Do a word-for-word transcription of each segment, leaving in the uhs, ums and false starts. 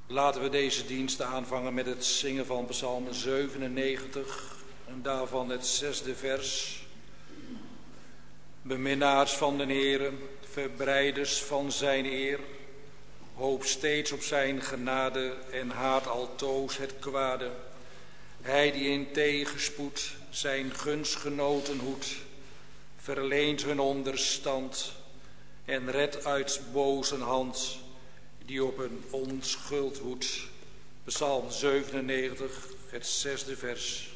Laten we deze dienst aanvangen met het zingen van Psalm zevenennegentig en daarvan het zesde vers. Beminnaars van de Heere, verbreiders van zijn eer, hoop steeds op zijn genade en haat altoos het kwade. Hij die in tegenspoed zijn gunstgenoten hoedt, verleent hun onderstand en redt uit boze hand die op een onschuld woedt. Psalm zevenennegentig, het zesde vers.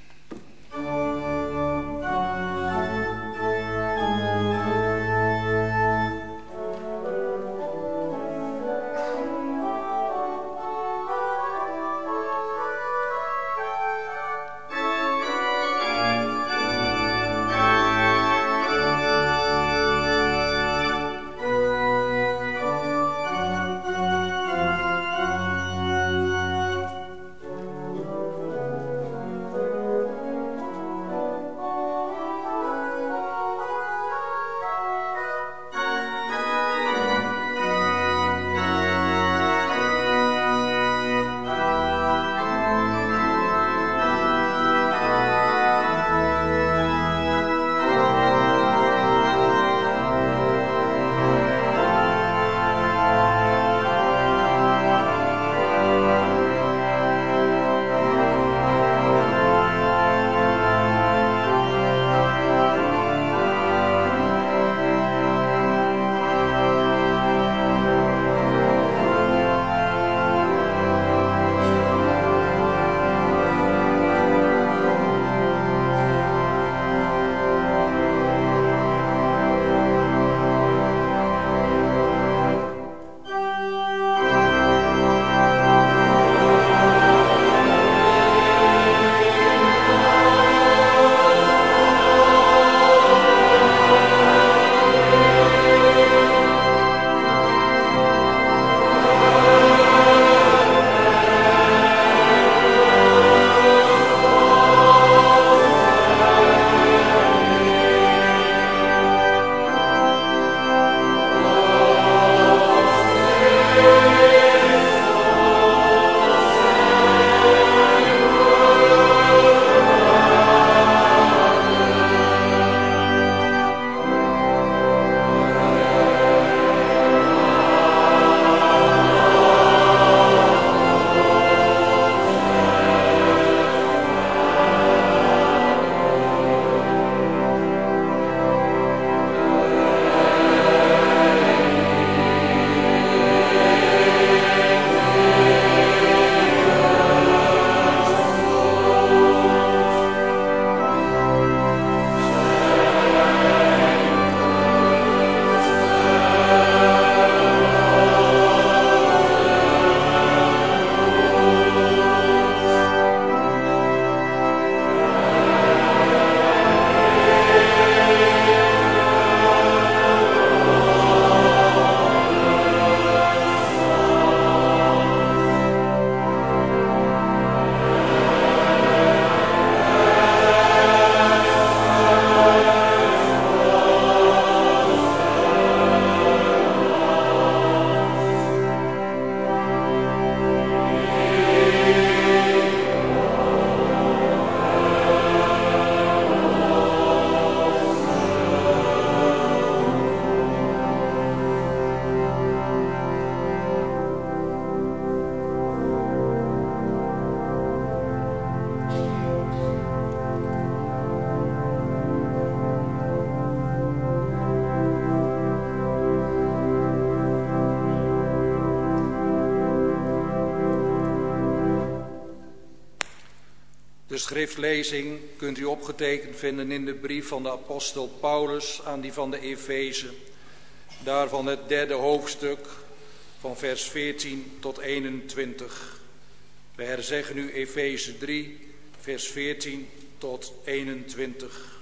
De schriftlezing kunt u opgetekend vinden in de brief van de apostel Paulus aan die van de Efeze. Daarvan het derde hoofdstuk van vers veertien tot eenentwintig. We herzeggen nu Efeze drie, vers veertien tot eenentwintig.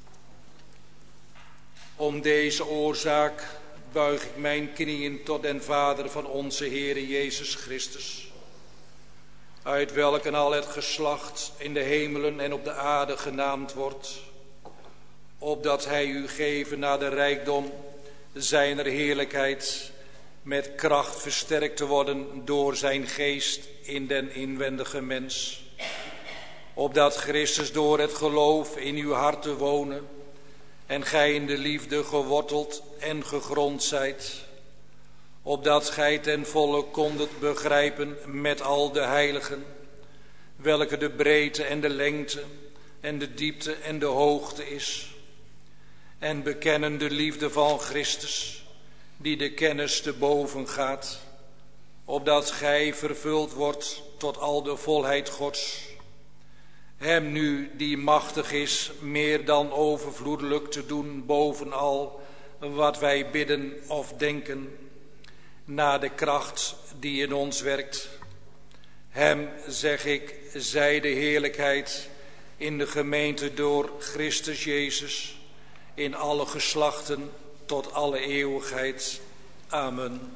Om deze oorzaak buig ik mijn knieën tot den Vader van onze Heere Jezus Christus, uit welken al het geslacht in de hemelen en op de aarde genaamd wordt, opdat hij u geven naar de rijkdom zijner heerlijkheid met kracht versterkt te worden door zijn geest in den inwendige mens. Opdat Christus door het geloof in uw harten wonen en gij in de liefde geworteld en gegrond zijt. Opdat gij ten volle kondet begrijpen met al de heiligen, welke de breedte en de lengte en de diepte en de hoogte is. En bekennen de liefde van Christus, die de kennis te boven gaat, opdat gij vervuld wordt tot al de volheid Gods. Hem nu die machtig is meer dan overvloedelijk te doen bovenal wat wij bidden of denken, naar de kracht die in ons werkt. Hem, zeg ik, zij de heerlijkheid in de gemeente door Christus Jezus, in alle geslachten tot alle eeuwigheid. Amen.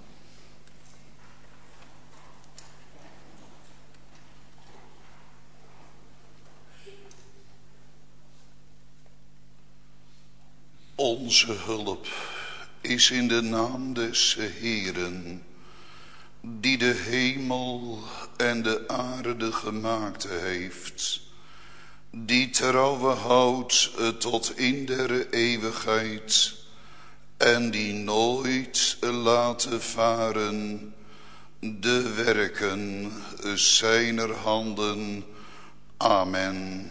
Onze hulp is in de naam des Heeren, die de hemel en de aarde gemaakt heeft, die trouwe houdt tot in der eeuwigheid en die nooit laten varen de werken zijner handen. Amen.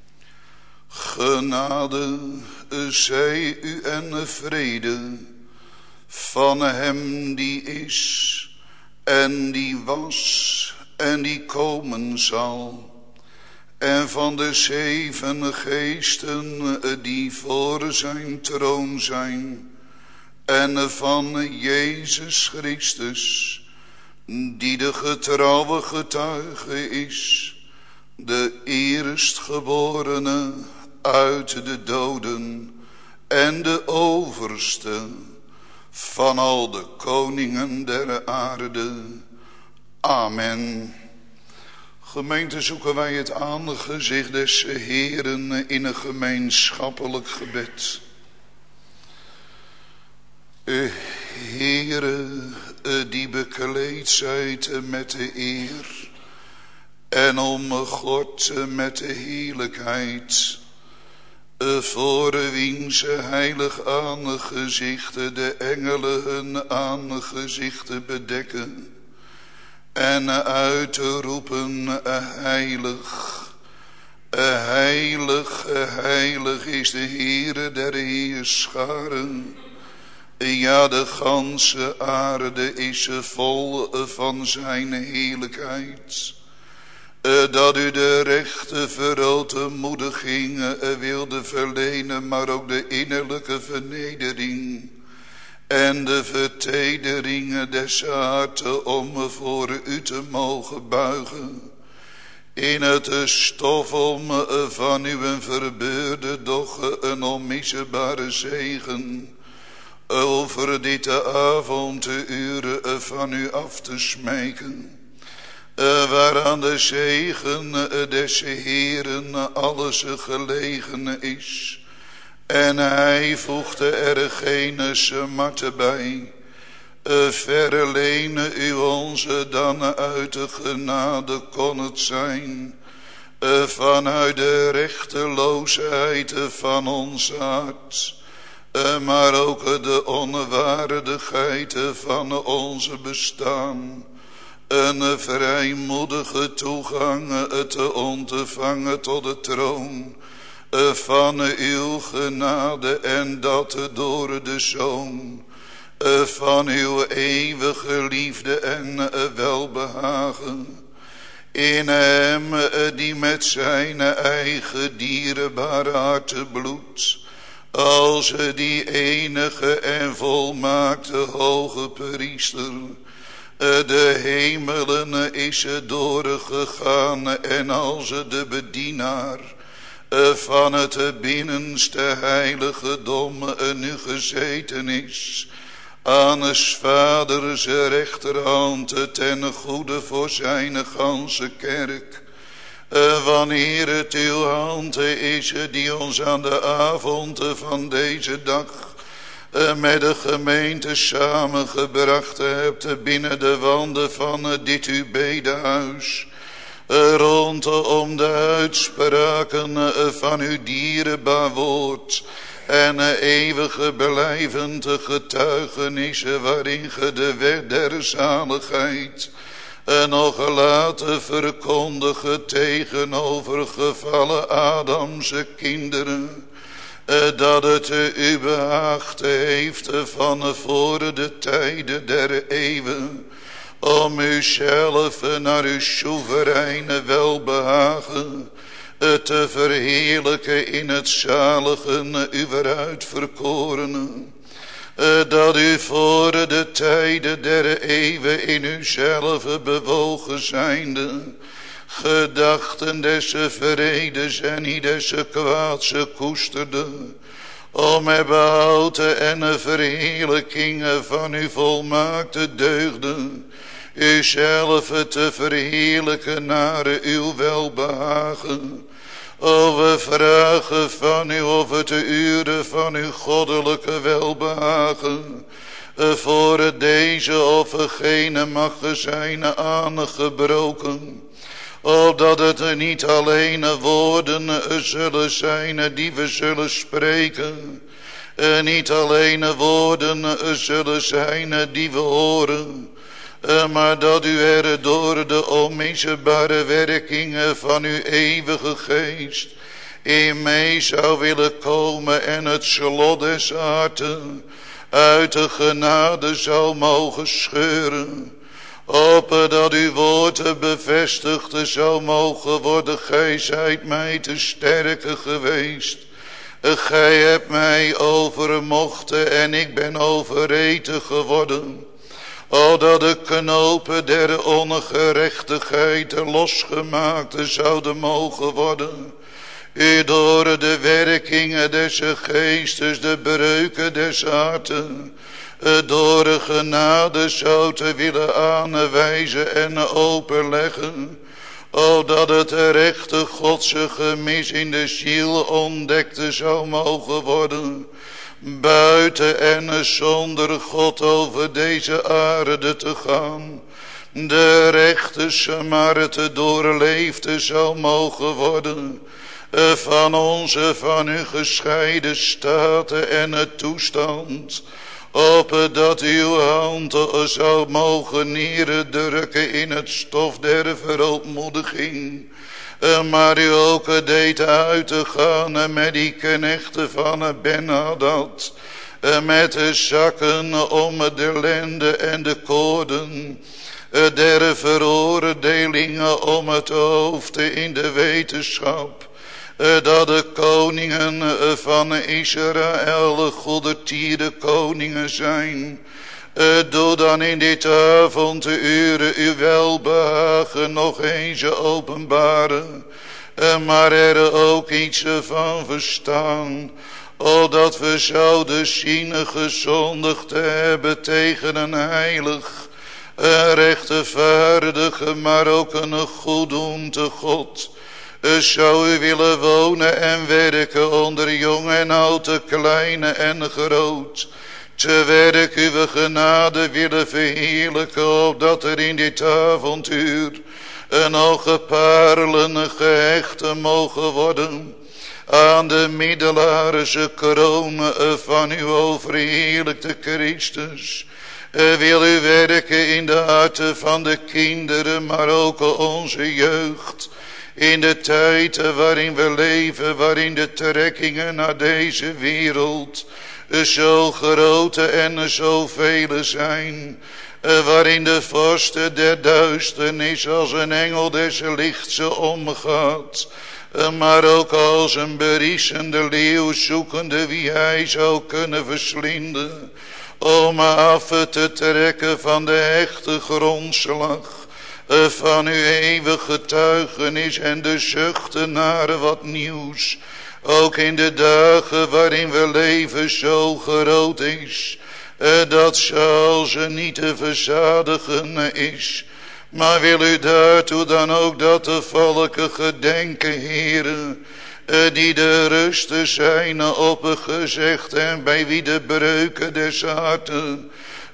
Genade zij u en vrede van hem die is en die was en die komen zal, en van de zeven geesten die voor zijn troon zijn, en van Jezus Christus, die de getrouwe getuige is, de eerstgeborene uit de doden en de overste van al de koningen der aarde. Amen. Gemeente, zoeken wij het aangezicht des Heeren in een gemeenschappelijk gebed. Heere, die bekleed zijt met de eer en omgord met de heerlijkheid, voor wiens heilig aangezichten de engelen hun aangezichten bedekken en uit te roepen, heilig, heilig, heilig is de Heere der heerscharen. Ja, de ganse aarde is vol van zijn heerlijkheid. Dat u de rechte verootmoediging wilde verlenen, maar ook de innerlijke vernedering en de vertedering des harten om voor u te mogen buigen in het stof om van uw verbeurde, doch een onmisbare zegen over dit avonduren van u af te smeken, waaraan de zegen des Heeren alles gelegen is. En hij voegde er geen smart bij. Verleen u ons dan uit de genade kon het zijn, vanuit de rechteloosheid van ons hart, maar ook de onwaardigheid van onze bestaan, een vrijmoedige toegang te ontvangen tot de troon van uw genade, en dat door de Zoon van uw eeuwige liefde en welbehagen. In hem die met zijn eigen dierbare hartebloed als die enige en volmaakte hoge priester de hemelen is doorgegaan en als de bedienaar van het binnenste heiligdom nu gezeten is aan 's vaders rechterhand ten goede voor zijn ganse kerk. Wanneer het uw hand is die ons aan de avond van deze dag met de gemeente samengebracht hebt binnen de wanden van dit uw bedehuis. Rondom de uitspraken van uw dierbaar woord en eeuwige blijvende getuigenissen waarin ge de weg der zaligheid nog laten verkondigen tegenover gevallen Adamse kinderen, dat het u behaagd heeft van voor de tijden der eeuwen om uzelf naar uw soevereine welbehagen te verheerlijken in het zaligen uw uitverkorenen, dat u voor de tijden der eeuwen in uzelf bewogen zijnde gedachten des vredes en niet des kwaads koesterde, om het behouden en verheerlijking van uw volmaakte deugden uzelf te verheerlijken naar uw welbehagen. O, we vragen van u of het uren van uw goddelijke welbehagen voor deze of gene mag zijn aangebroken, opdat het niet alleen woorden zullen zijn die we zullen spreken, niet alleen woorden zullen zijn die we horen, maar dat u er door de onmisbare werkingen van uw eeuwige geest in mee zou willen komen en het slot des harten uit de genade zou mogen scheuren, opdat uw woord bevestigd zou mogen worden. Gij zijt mij te sterke geweest. Gij hebt mij overmochten en ik ben overeten geworden. O, dat de knopen der ongerechtigheid losgemaakt zouden mogen worden. U door de werkingen des geestes, de breuken des harten, door de genade zou te willen aanwijzen en openleggen, opdat het rechte Godse gemis in de ziel ontdekt zou mogen worden, buiten en zonder God over deze aarde te gaan, de rechte smarte doorleefd zou mogen worden van onze van u gescheiden staten en het toestand, opdat uw hand zou mogen neerdrukken in het stof der verootmoediging, maar u ook deed uit te gaan met die knechten van Ben-Hadad, met de zakken om de lenden en de koorden der veroordelingen om het hoofd in de wetenschap, dat de koningen van Israël goedertierde koningen zijn. Doe dan in dit avonduren uw welbehagen nog eens openbaren, maar er ook iets van verstaan, opdat we zouden zien gezondigd te hebben tegen een heilig, een rechtvaardige, maar ook een goeddoende God. Zou u willen wonen en werken onder jong en oud, kleine en groot, te werk uw genade willen verheerlijken, opdat er in dit avontuur nog parelen gehecht mogen worden aan de middelaarse kroon van uw overheerlijkte Christus. Wil u werken in de harten van de kinderen, maar ook onze jeugd, in de tijd waarin we leven, waarin de trekkingen naar deze wereld zo grote en zo vele zijn, waarin de vorst der duisternis als een engel des lichts omgaat, maar ook als een beriesende leeuw zoekende wie hij zou kunnen verslinden, om af te trekken van de hechte grondslag van uw eeuwige getuigenis en de zuchten naar wat nieuws, ook in de dagen waarin we leven zo groot is, dat zelfs niet te verzadigen is. Maar wil u daartoe dan ook dat de volken gedenken, Heere, die de rusten zijn opgezegd en bij wie de breuken des harten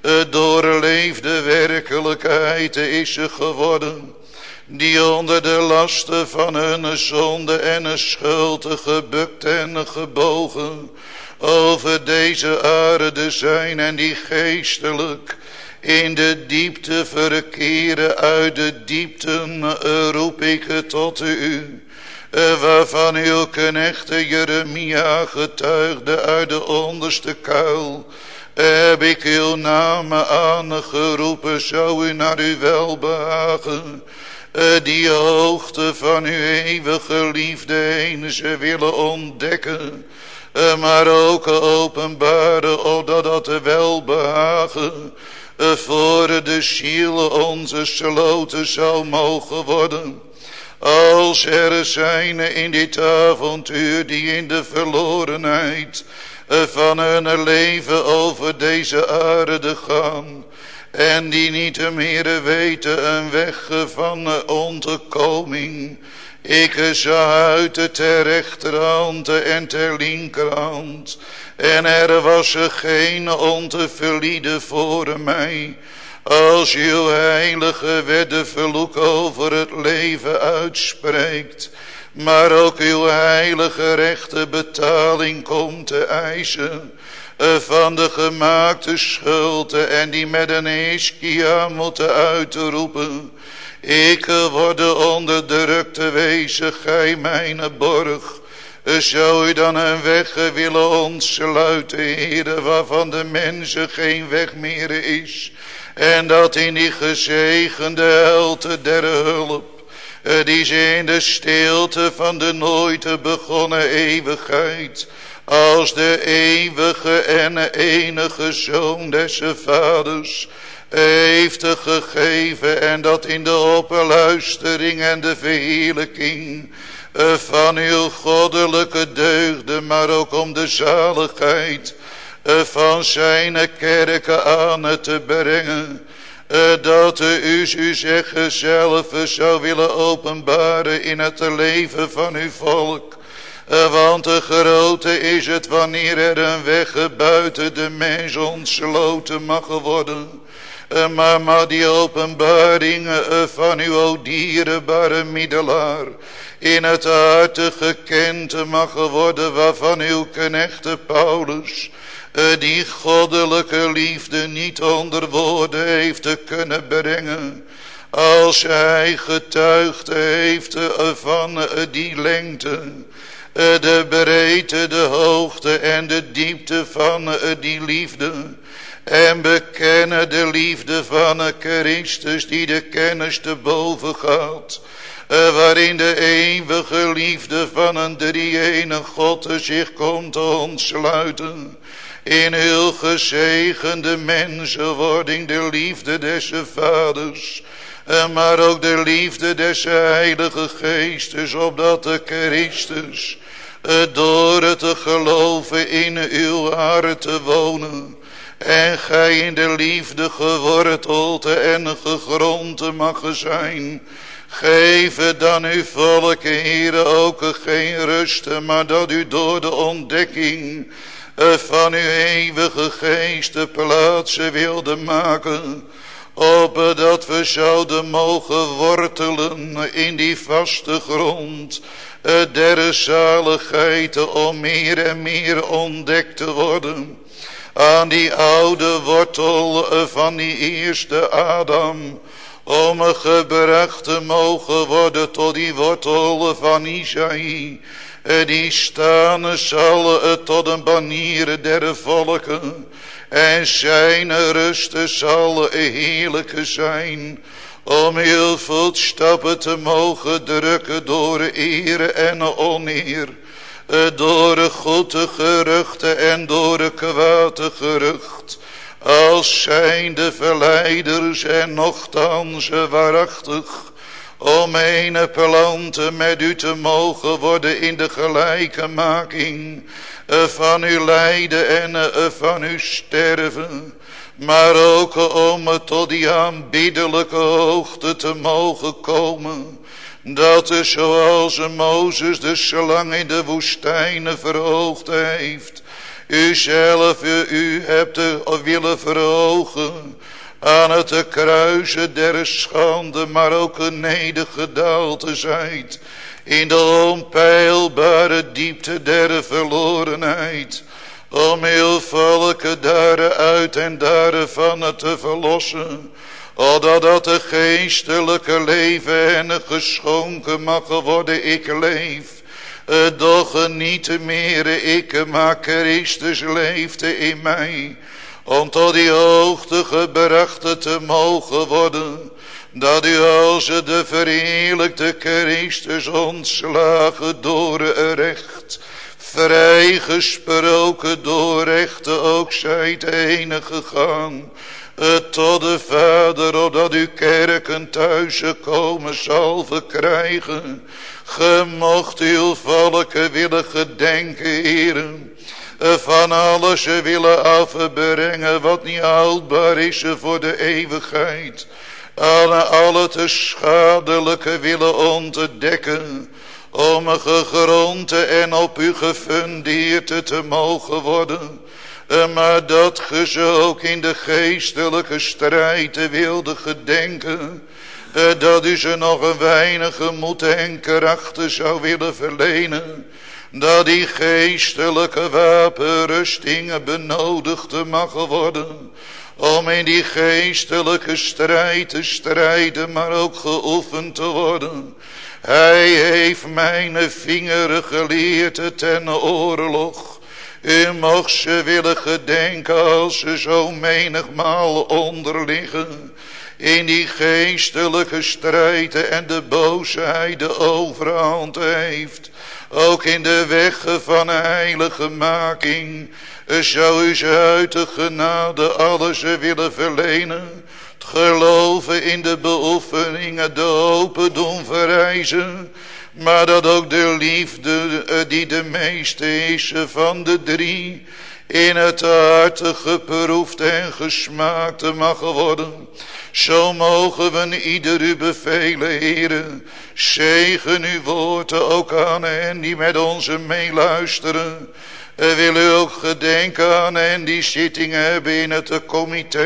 doorleefde werkelijkheid is geworden, die onder de lasten van hun zonde en hun schuld gebukt en gebogen over deze aarde zijn en die geestelijk in de diepte verkeren. Uit de diepten roep ik tot u, waarvan uw knecht Jeremia getuigde: uit de onderste kuil heb ik uw naam aangeroepen, zou u naar uw welbehagen die hoogte van uw eeuwige liefde eens willen ontdekken, maar ook openbaren, opdat dat welbehagen voor de ziel onze sloten zou mogen worden. Als er zijn in dit avontuur die in de verlorenheid van hun leven over deze aarde gaan en die niet meer weten een weg van ontkoming, ik zag uit ter rechterhand en ter linkerhand, en er was geen ontverlieden voor mij. Als uw heilige wet de vloek over het leven uitspreekt, maar ook uw heilige rechte betaling komt te eisen van de gemaakte schuld, en die met een Hiskia moeten uitroepen: ik word onderdrukt, wezen gij mijn borg. Zou u dan een weg willen ontsluiten, Heere, waarvan de mensen geen weg meer is, en dat in die gezegende helte der hulp, die ze in de stilte van de nooit begonnen eeuwigheid als de eeuwige en enige Zoon des Vaders heeft gegeven, en dat in de opluistering en de verheerlijking van uw goddelijke deugden, maar ook om de zaligheid van zijn kerken aan te brengen, dat u u zeggen zelf zou willen openbaren in het leven van uw volk. Want de grote is het wanneer er een weg buiten de mens ontsloten mag worden. Maar, maar die openbaring van uw o dierbare middelaar in het hart gekend mag worden, waarvan uw knecht Paulus die goddelijke liefde niet onder woorden heeft kunnen brengen, als hij getuigd heeft van die lengte, de breedte, de hoogte en de diepte van die liefde, en bekennen de liefde van Christus die de kennis te boven gaat, waarin de eeuwige liefde van een drie-ene God zich komt te ontsluiten in uw gezegende mensenwording, de liefde des Vaders, maar ook de liefde des Heilige Geestes, opdat de Christus door het te geloven in uw hart te wonen, en gij in de liefde geworteld en gegrond mag zijn. Geef dan uw volk, Heere, ook geen rust, maar dat u door de ontdekking van uw eeuwige geest plaatsen wilde maken, opdat we zouden mogen wortelen in die vaste grond der zaligheid, om meer en meer ontdekt te worden aan die oude wortel van die eerste Adam, om gebracht te mogen worden tot die wortel van Isaïe, die staan zal tot een banier der volken, en zijn rust zal heerlijk zijn, om uw voetstappen te mogen drukken door eer en oneer, door goede geruchten en door kwaad gerucht, als zijn de verleiders en nochtans waarachtig, om een planten met u te mogen worden in de gelijkemaking van uw lijden en van uw sterven, maar ook om tot die aanbiddelijke hoogte te mogen komen, Dat is zoals Mozes de slang in de woestijn verhoogd heeft. U zelf, u hebt de willen verhogen aan het kruisen der schande, maar ook nedergedaald zijt in de onpeilbare diepte der verlorenheid, om uw volk daaruit en daarvan te verlossen, opdat dat de geestelijke leven en geschonken mag worden. Ik leef, doch niet meer ik, maar Christus leeft in mij, om tot die hoogte gebracht te mogen worden, dat u als de verheerlijkte Christus ontslagen door recht, vrijgesproken door recht, ook zijt heen gegaan tot de Vader, opdat uw kerken thuis komen zal verkrijgen. Ge mocht uw volk willen gedenken, heren, van alles willen afbrengen wat niet houdbaar is voor de eeuwigheid, aan al het schadelijke willen ontdekken, om gegrond en op u gefundeerd te mogen worden, maar dat ge ze ook in de geestelijke strijd wilde gedenken, dat u ze nog een weinig moed en krachten zou willen verlenen, dat die geestelijke wapenrustingen benodigd mag worden, om in die geestelijke strijd te strijden, maar ook geoefend te worden. Hij heeft mijn vingeren geleerd ten oorlog. U mocht ze willen gedenken als ze zo menigmaal onderliggen in die geestelijke strijd en de boosheid de overhand heeft. Ook in de weg van heiligmaking zou u ze uit de genade alles willen verlenen. Het geloven in de beoefeningen, de hoop doen verrijzen. Maar dat ook de liefde die de meeste is van de drie in het hart geproefd en gesmaakt mag worden. Zo mogen we ieder u bevelen, heren. Zegen uw woorden ook aan hen die met ons meeluisteren. Wil u ook gedenken aan hen die zitting hebben in het comité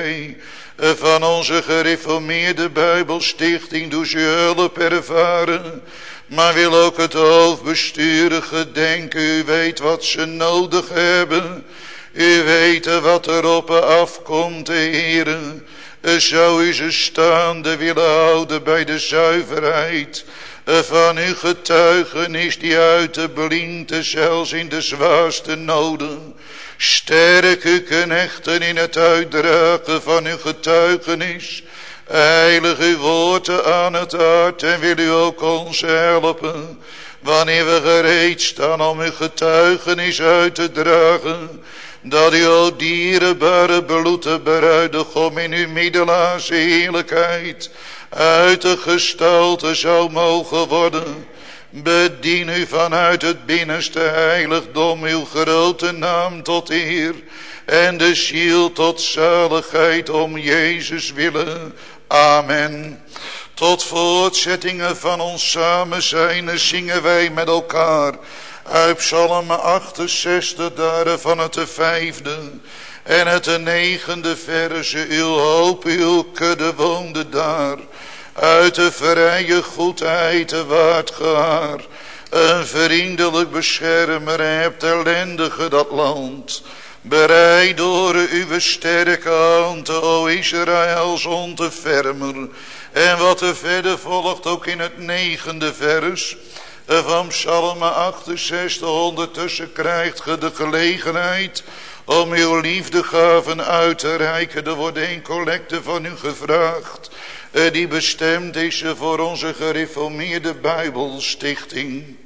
van onze gereformeerde Bijbelstichting. Doe ze hulp ervaren. Maar wil ook het hoofdbestuur gedenken. U weet wat ze nodig hebben. U weet wat er op afkomt, heren. Zou u ze staande willen houden bij de zuiverheid van uw getuigenis die uit de blinde zelfs in de zwaarste noden. Sterk uw knechten in het uitdragen van uw getuigenis. Heilig uw woord aan het hart en wil u ook ons helpen, wanneer we gereed staan om uw getuigenis uit te dragen, dat u, o dierbare bloed, bruidegom, in uw middelaarse heerlijkheid uit de gestalte zou mogen worden. Bedien u vanuit het binnenste heiligdom uw grote naam tot eer en de ziel tot zaligheid om Jezus willen. Amen. Tot voortzettingen van ons samen zijn zingen wij met elkaar uit Psalm achtenzestig, daarvan het vijfde en het negende verse. Uw hoop, uw kudde woonde daar, uit de vrije goedheid waart gehaar. Een vriendelijk beschermer hebt ellendige dat land. Bereid door uw sterke hand, o Israëls ontfermer. En wat er verder volgt ook in het negende vers van Psalm achtenzestig. Ondertussen krijgt ge de gelegenheid om uw liefdegaven uit te reiken. Er wordt een collecte van u gevraagd, die bestemd is voor onze gereformeerde Bijbelstichting.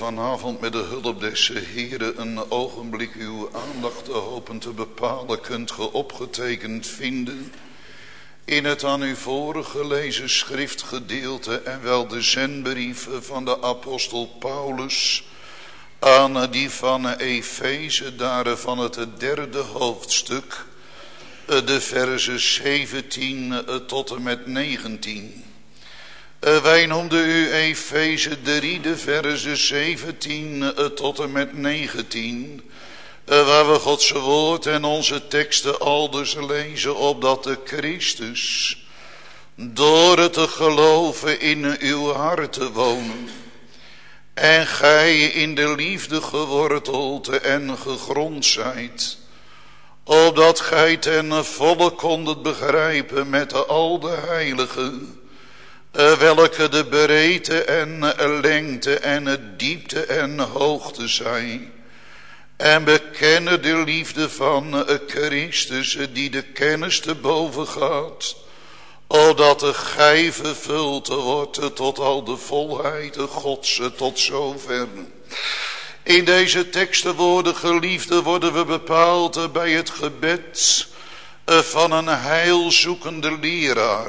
vanavond met de hulp des Heren een ogenblik uw aandacht te hopen te bepalen, kunt ge opgetekend vinden in het aan u voorgelezen schriftgedeelte en wel de zendbrief van de apostel Paulus aan die van Efeze, daar van het derde hoofdstuk, de versen zeventien tot en met negentien. Wij noemden u Efeze drie, de versen zeventien tot en met negentien, waar we Gods woord en onze teksten aldus lezen, opdat de Christus door het te geloven in uw harten wonen, en gij in de liefde geworteld en gegrond zijt, opdat gij ten volle kondet begrijpen met al de heiligen, welke de breedte en lengte en de diepte en hoogte zijn, en bekennen de liefde van Christus, die de kennis te boven gaat, opdat de gij vervuld wordt tot al de volheid Gods, tot zover. In deze tekstenwoorden, geliefden, worden we bepaald bij het gebed van een heilzoekende leraar.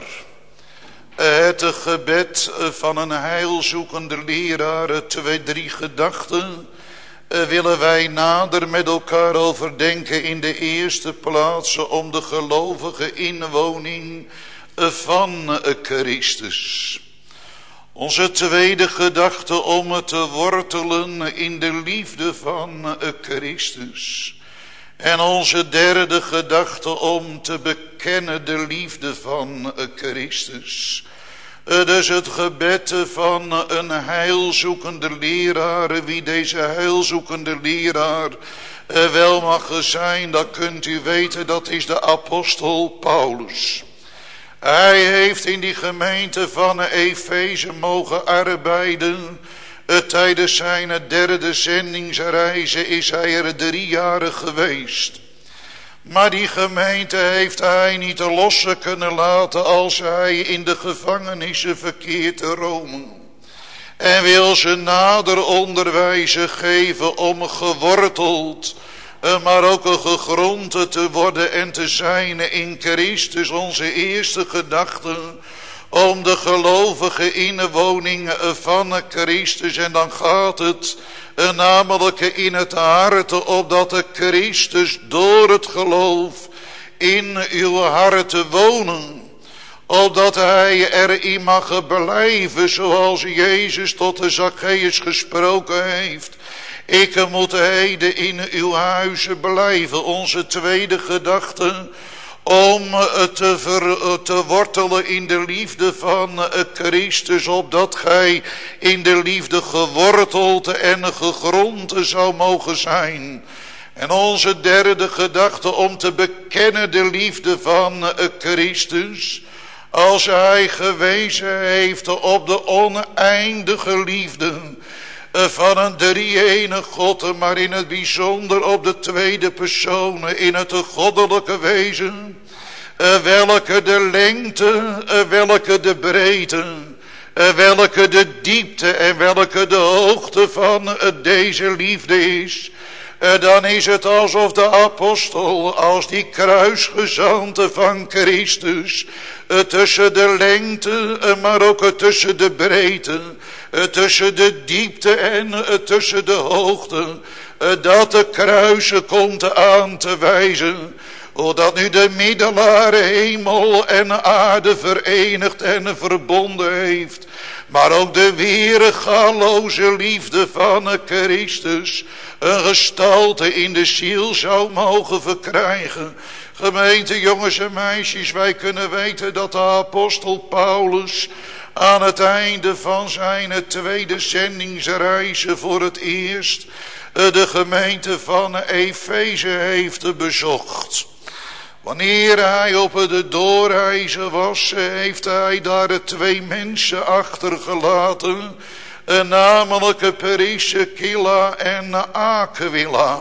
Het gebed van een heilzoekende leraar, twee, drie gedachten willen wij nader met elkaar overdenken. In de eerste plaats om de gelovige inwoning van Christus. Onze tweede gedachte om te wortelen in de liefde van Christus. En onze derde gedachte om te bekennen de liefde van Christus. Dus het gebed van een heilzoekende leraar. Wie deze heilzoekende leraar wel mag zijn, dat kunt u weten, dat is de apostel Paulus. Hij heeft in die gemeente van Efeze mogen arbeiden. Tijdens zijn derde zendingsreizen is hij er drie jaren geweest. Maar die gemeente heeft hij niet los kunnen laten als hij in de gevangenissen verkeert te Rome. En wil ze nader onderwijzen geven om geworteld, maar ook gegrond te worden en te zijn in Christus. Onze eerste gedachte om de gelovige inwoning van Christus. En dan gaat het namelijk in het hart, opdat de Christus door het geloof in uw hart wonen. Opdat hij erin mag blijven, zoals Jezus tot de Zacchaeus gesproken heeft. Ik moet heden in uw huizen blijven. Onze tweede gedachte om te, ver, te wortelen in de liefde van Christus, opdat gij in de liefde geworteld en gegrond zou mogen zijn. En onze derde gedachte om te bekennen de liefde van Christus, als hij gewezen heeft op de oneindige liefde van een drie-enige God, maar in het bijzonder op de tweede persoon, in het goddelijke wezen, welke de lengte, welke de breedte, welke de diepte en welke de hoogte van deze liefde is. Dan is het alsof de apostel, als die kruisgezante van Christus, tussen de lengte, maar ook tussen de breedte, tussen de diepte en tussen de hoogte, dat de kruisen komt aan te wijzen. Zodat nu de middelaar hemel en aarde verenigd en verbonden heeft. Maar ook de weergaloze liefde van Christus een gestalte in de ziel zou mogen verkrijgen. Gemeente, jongens en meisjes, wij kunnen weten dat de apostel Paulus aan het einde van zijn tweede zendingsreizen voor het eerst de gemeente van Efeze heeft bezocht. Wanneer hij op de doorreizen was, heeft hij daar twee mensen achtergelaten, namelijk Priscilla en Aquila.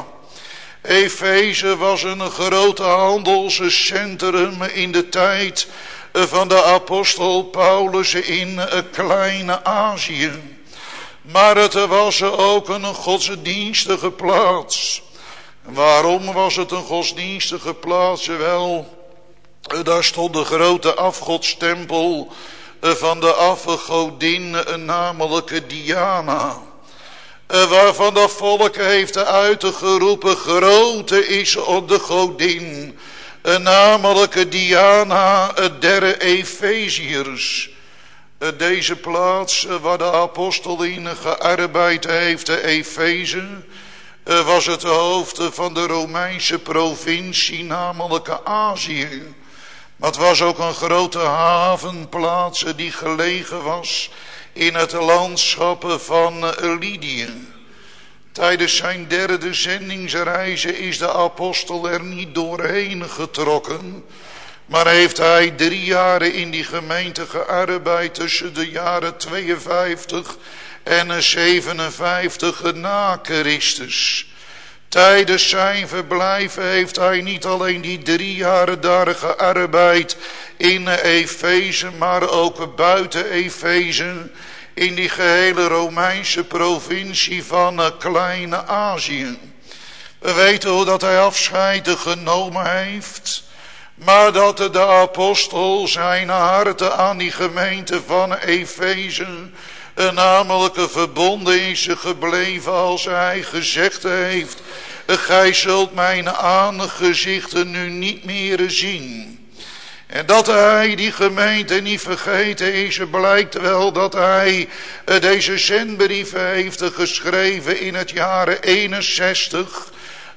Efeze was een groot handelscentrum in de tijd van de apostel Paulus in Kleine Azië. Maar het was ook een godsdienstige plaats. Waarom was het een godsdienstige plaats? Wel, daar stond de grote afgodstempel van de afgodin, namelijk Diana. Waarvan dat volk heeft uitgeroepen, grote is de godin, namelijk Diana der Efeziërs. Deze plaats waar de apostel in gearbeid heeft, de Efeze, was het hoofd van de Romeinse provincie, namelijk Azië. Maar het was ook een grote havenplaats die gelegen was in het landschap van Lydië. Tijdens zijn derde zendingsreizen is de apostel er niet doorheen getrokken, maar heeft hij drie jaren in die gemeente gearbeid tussen de jaren tweeënvijftig en zevenenvijftig na Christus. Tijdens zijn verblijf heeft hij niet alleen die drie jaren daar gearbeid in Efeze, maar ook buiten Efeze, in die gehele Romeinse provincie van Kleine Azië. We weten hoe dat hij afscheid genomen heeft, maar dat de apostel zijn hart aan die gemeente van Efeze namelijk verbonden is gebleven als hij gezegd heeft: gij zult mijn aangezichten nu niet meer zien. En dat hij die gemeente niet vergeten is, blijkt wel dat hij deze zendbrief heeft geschreven in het jaar eenenzestig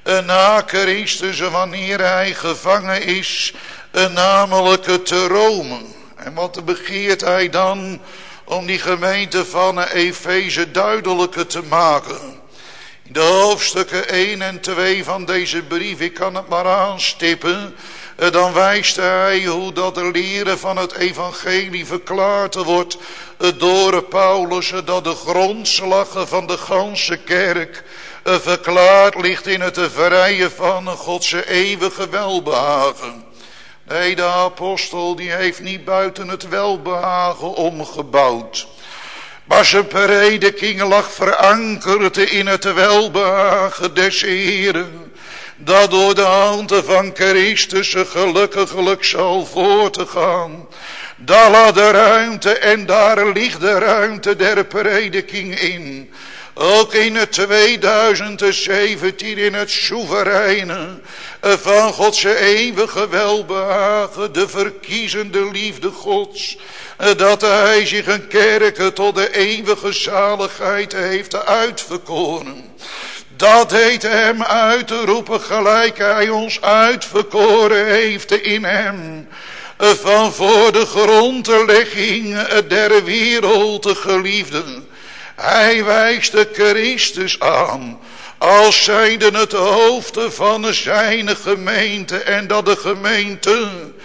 na Christus, wanneer hij gevangen is, namelijk te Rome. En wat begeert hij dan? Om die gemeente van Efeze duidelijker te maken. In de hoofdstukken één en twee van deze brief, ik kan het maar aanstippen, dan wijst hij hoe dat de leren van het evangelie verklaard wordt door Paulus, dat de grondslag van de ganse kerk verklaard ligt in het vrije van Gods eeuwige welbehagen. Nee, de apostel die heeft niet buiten het welbehagen omgebouwd, maar zijn prediking lag verankerd in het welbehagen des Heeren, dat door de hand van Christus gelukkiglijk zal voortgaan. Daar lag de ruimte en daar ligt de ruimte der prediking in. Ook in het tweeduizend zeventien in het soevereine van Gods eeuwige welbehagen, de verkiezende liefde Gods, dat hij zich een kerk tot de eeuwige zaligheid heeft uitverkoren. Dat deed hem uit te roepen gelijk hij ons uitverkoren heeft in hem. Van voor de grondlegging der wereld geliefde. Hij wijst de Christus aan als zijnde het hoofd van zijn gemeente, en dat de gemeente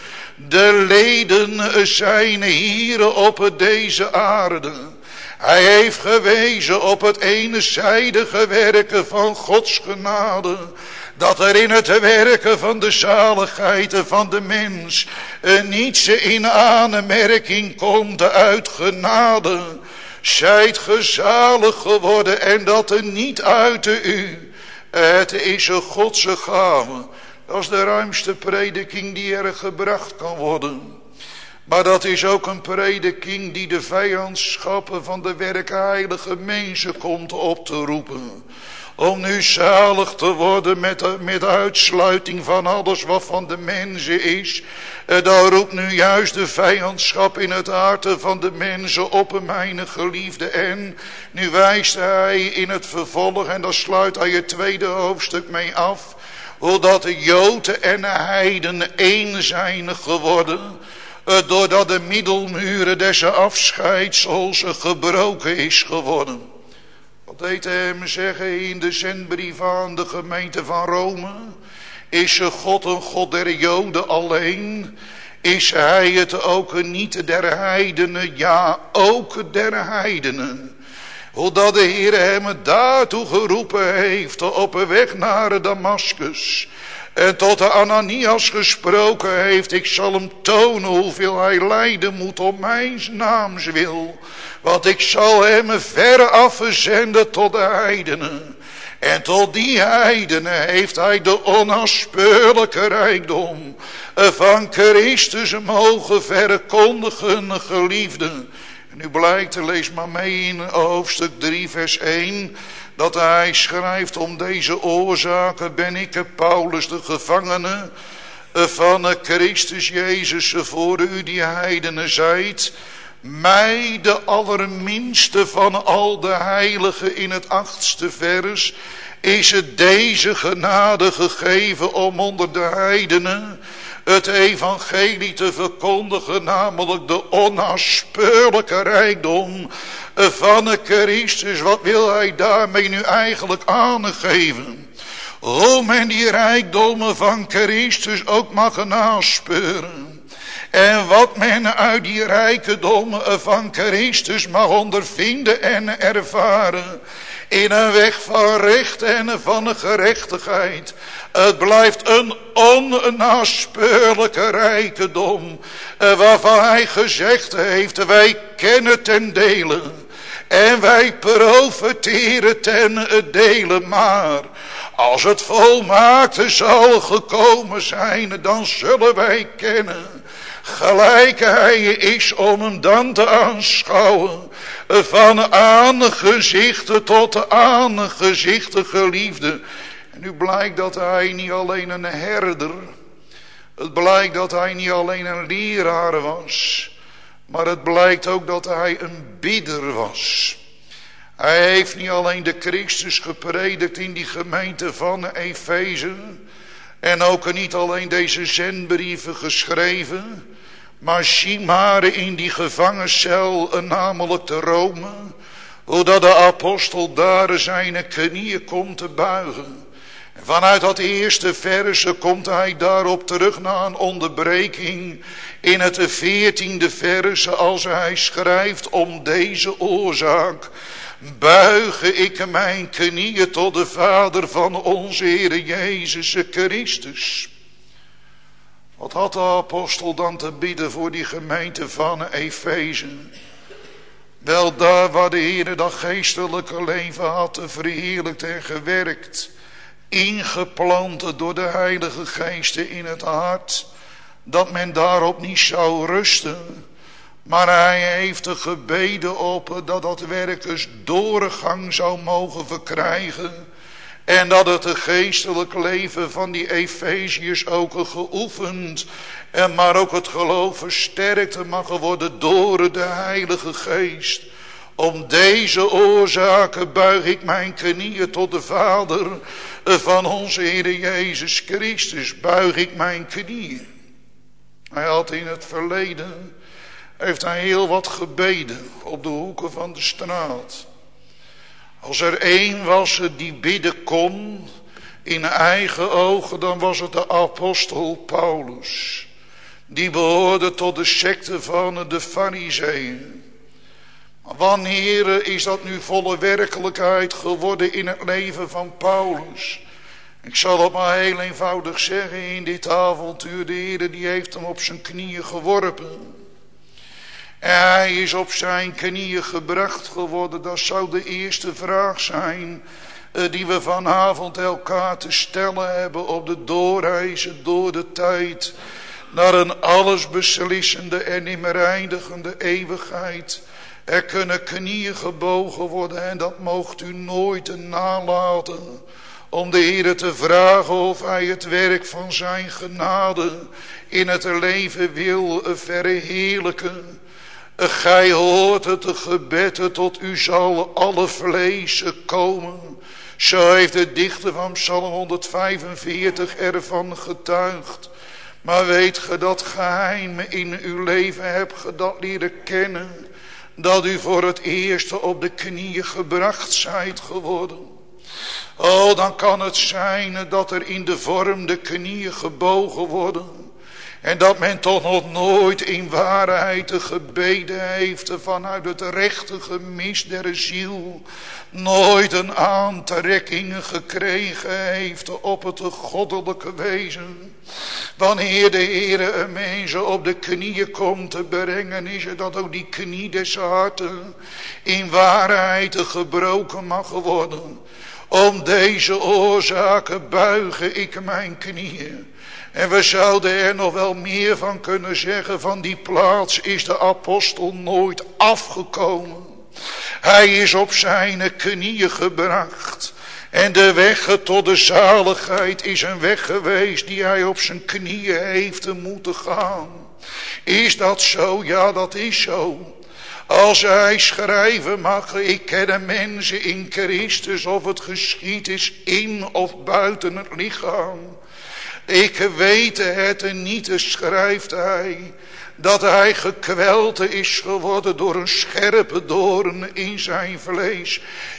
de leden zijn hier op deze aarde. Hij heeft gewezen op het eenzijdige werken van Gods genade, dat er in het werken van de zaligheid van de mens niets in aanmerking komt uit genade. Zijt gezalig geworden en dat er niet uit u. Het is een Godse gave. Dat is de ruimste prediking die er gebracht kan worden. Maar dat is ook een prediking die de vijandschappen van de werkheilige mensen komt op te roepen. Om nu zalig te worden met, met uitsluiting van alles wat van de mensen is. Dan roept nu juist de vijandschap in het hart van de mensen op, mijn geliefde. En nu wijst hij in het vervolg, en daar sluit hij het tweede hoofdstuk mee af, hoe dat de Joden en de heiden één zijn geworden, doordat de middelmuren des afscheidsels gebroken is geworden. Wat deed hem zeggen in de zendbrief aan de gemeente van Rome? Is God een God der Joden alleen? Is hij het ook niet der heidenen? Ja, ook der heidenen. Hoe de Heer hem daartoe geroepen heeft op weg naar Damaskus. En tot de Ananias gesproken heeft: ik zal hem tonen hoeveel hij lijden moet om mijn naams wil. Want ik zal hem ver afzenden tot de heidenen. En tot die heidenen heeft hij de onnaspeurlijke rijkdom van Christus mogen verkondigen, geliefde. En nu blijkt, lees maar mee in hoofdstuk drie vers één, dat hij schrijft: om deze oorzaken ben ik, Paulus, de gevangene van Christus Jezus, voor u die heidenen zijt, mij de allerminste van al de heiligen, in het achtste vers, is het deze genade gegeven om onder de heidenen het evangelie te verkondigen, namelijk de onnaspeurlijke rijkdom van Christus. Wat wil hij daarmee nu eigenlijk aangeven? Hoe men die rijkdommen van Christus ook mag naspeuren. En wat men uit die rijkdommen van Christus mag ondervinden en ervaren. In een weg van recht en van gerechtigheid. Het blijft een onnaspeurlijke rijkdom. Waarvan hij gezegd heeft: wij kennen ten dele. En wij profiteren ten dele. Maar als het volmaakte zal gekomen zijn, dan zullen wij kennen gelijk hij is, om hem dan te aanschouwen, van aangezichten tot aangezichten, geliefde. En nu blijkt dat hij niet alleen een herder, het blijkt dat hij niet alleen een leraar was, maar het blijkt ook dat hij een bidder was. Hij heeft niet alleen de Christus gepredikt in die gemeente van Efeze, en ook niet alleen deze zendbrieven geschreven, maar zie maar in die gevangencel, namelijk te Rome, hoe dat de apostel daar zijn knieën komt te buigen. En vanuit dat eerste verse komt hij daarop terug na een onderbreking in het veertiende verse, als hij schrijft: om deze oorzaak buig ik mijn knieën tot de Vader van onze Heer Jezus Christus. Wat had de apostel dan te bidden voor die gemeente van Efeze? Wel, daar waar de Heer dat geestelijke leven had verheerlijkt en gewerkt, ingeplant door de Heilige Geest in het hart, dat men daarop niet zou rusten. Maar hij heeft er gebeden op dat dat werk eens doorgang zou mogen verkrijgen. En dat het de geestelijk leven van die Efeziërs ook geoefend, en maar ook het geloof versterkt mag worden door de Heilige Geest. Om deze oorzaken buig ik mijn knieën tot de Vader van onze Heer Jezus Christus. Buig ik mijn knieën. Hij had in het verleden, heeft hij heel wat gebeden op de hoeken van de straat. Als er één was die bidden kon in eigen ogen, dan was het de apostel Paulus. Die behoorde tot de secte van de Farizeeën. Maar wanneer is dat nu volle werkelijkheid geworden in het leven van Paulus? Ik zal het maar heel eenvoudig zeggen, in dit avontuur, de Heer die heeft hem op zijn knieën geworpen. En hij is op zijn knieën gebracht geworden. Dat zou de eerste vraag zijn die we vanavond elkaar te stellen hebben op de doorreizen door de tijd naar een allesbeslissende en nimmer eindigende eeuwigheid. Er kunnen knieën gebogen worden en dat moogt u nooit nalaten. Om de Heer te vragen of hij het werk van zijn genade in het leven wil verheerlijken. Gij hoort het gebed, tot u zal alle vlees komen. Zo heeft de dichter van Psalm honderdvijfenveertig ervan getuigd. Maar weet ge dat geheim in uw leven hebt ge dat leren kennen, dat u voor het eerst op de knieën gebracht zijt geworden. Oh, dan kan het zijn dat er in de vorm de knieën gebogen worden. En dat men toch nog nooit in waarheid gebeden heeft vanuit het rechte gemis der ziel. Nooit een aantrekking gekregen heeft op het goddelijke wezen. Wanneer de Heere een mens op de knieën komt te brengen, is het dat ook die knie des harten in waarheid gebroken mag worden. Om deze oorzaken buigen ik mijn knieën. En we zouden er nog wel meer van kunnen zeggen. Van die plaats is de apostel nooit afgekomen. Hij is op zijn knieën gebracht. En de weg tot de zaligheid is een weg geweest die hij op zijn knieën heeft moeten gaan. Is dat zo? Ja, dat is zo. Als hij schrijven mag, ik ken de mensen in Christus, of het geschied is in of buiten het lichaam. Ik weet het niet, schrijft hij, dat hij gekweld is geworden door een scherpe doorn in zijn vlees.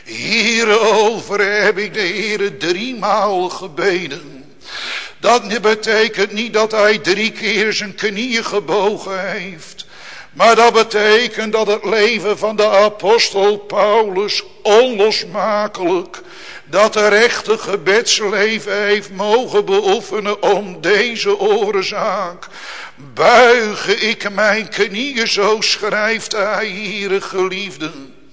Hierover heb ik de Heere driemaal gebeden. Dat betekent niet dat hij drie keer zijn knieën gebogen heeft. Maar dat betekent dat het leven van de apostel Paulus onlosmakelijk, dat de rechte gebedsleven heeft mogen beoefenen om deze oorzaak. Buig ik mijn knieën, zo schrijft hij hier, geliefde.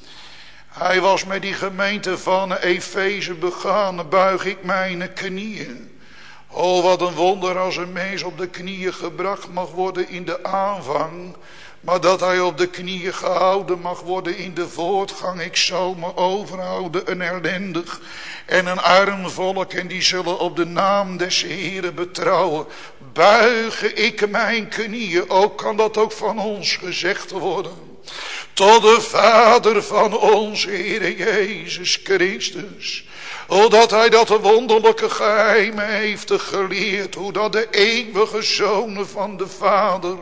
Hij was met die gemeente van Efeze begaan, buig ik mijn knieën. Oh, wat een wonder als een mens op de knieën gebracht mag worden in de aanvang, maar dat hij op de knieën gehouden mag worden in de voortgang. Ik zal me overhouden, een ellendig en een arm volk, en die zullen op de naam des Heeren betrouwen. Buig ik mijn knieën, ook kan dat ook van ons gezegd worden, tot de Vader van onze Heer Jezus Christus. O, dat hij dat wonderlijke geheim heeft geleerd, hoe dat de eeuwige Zoon van de Vader,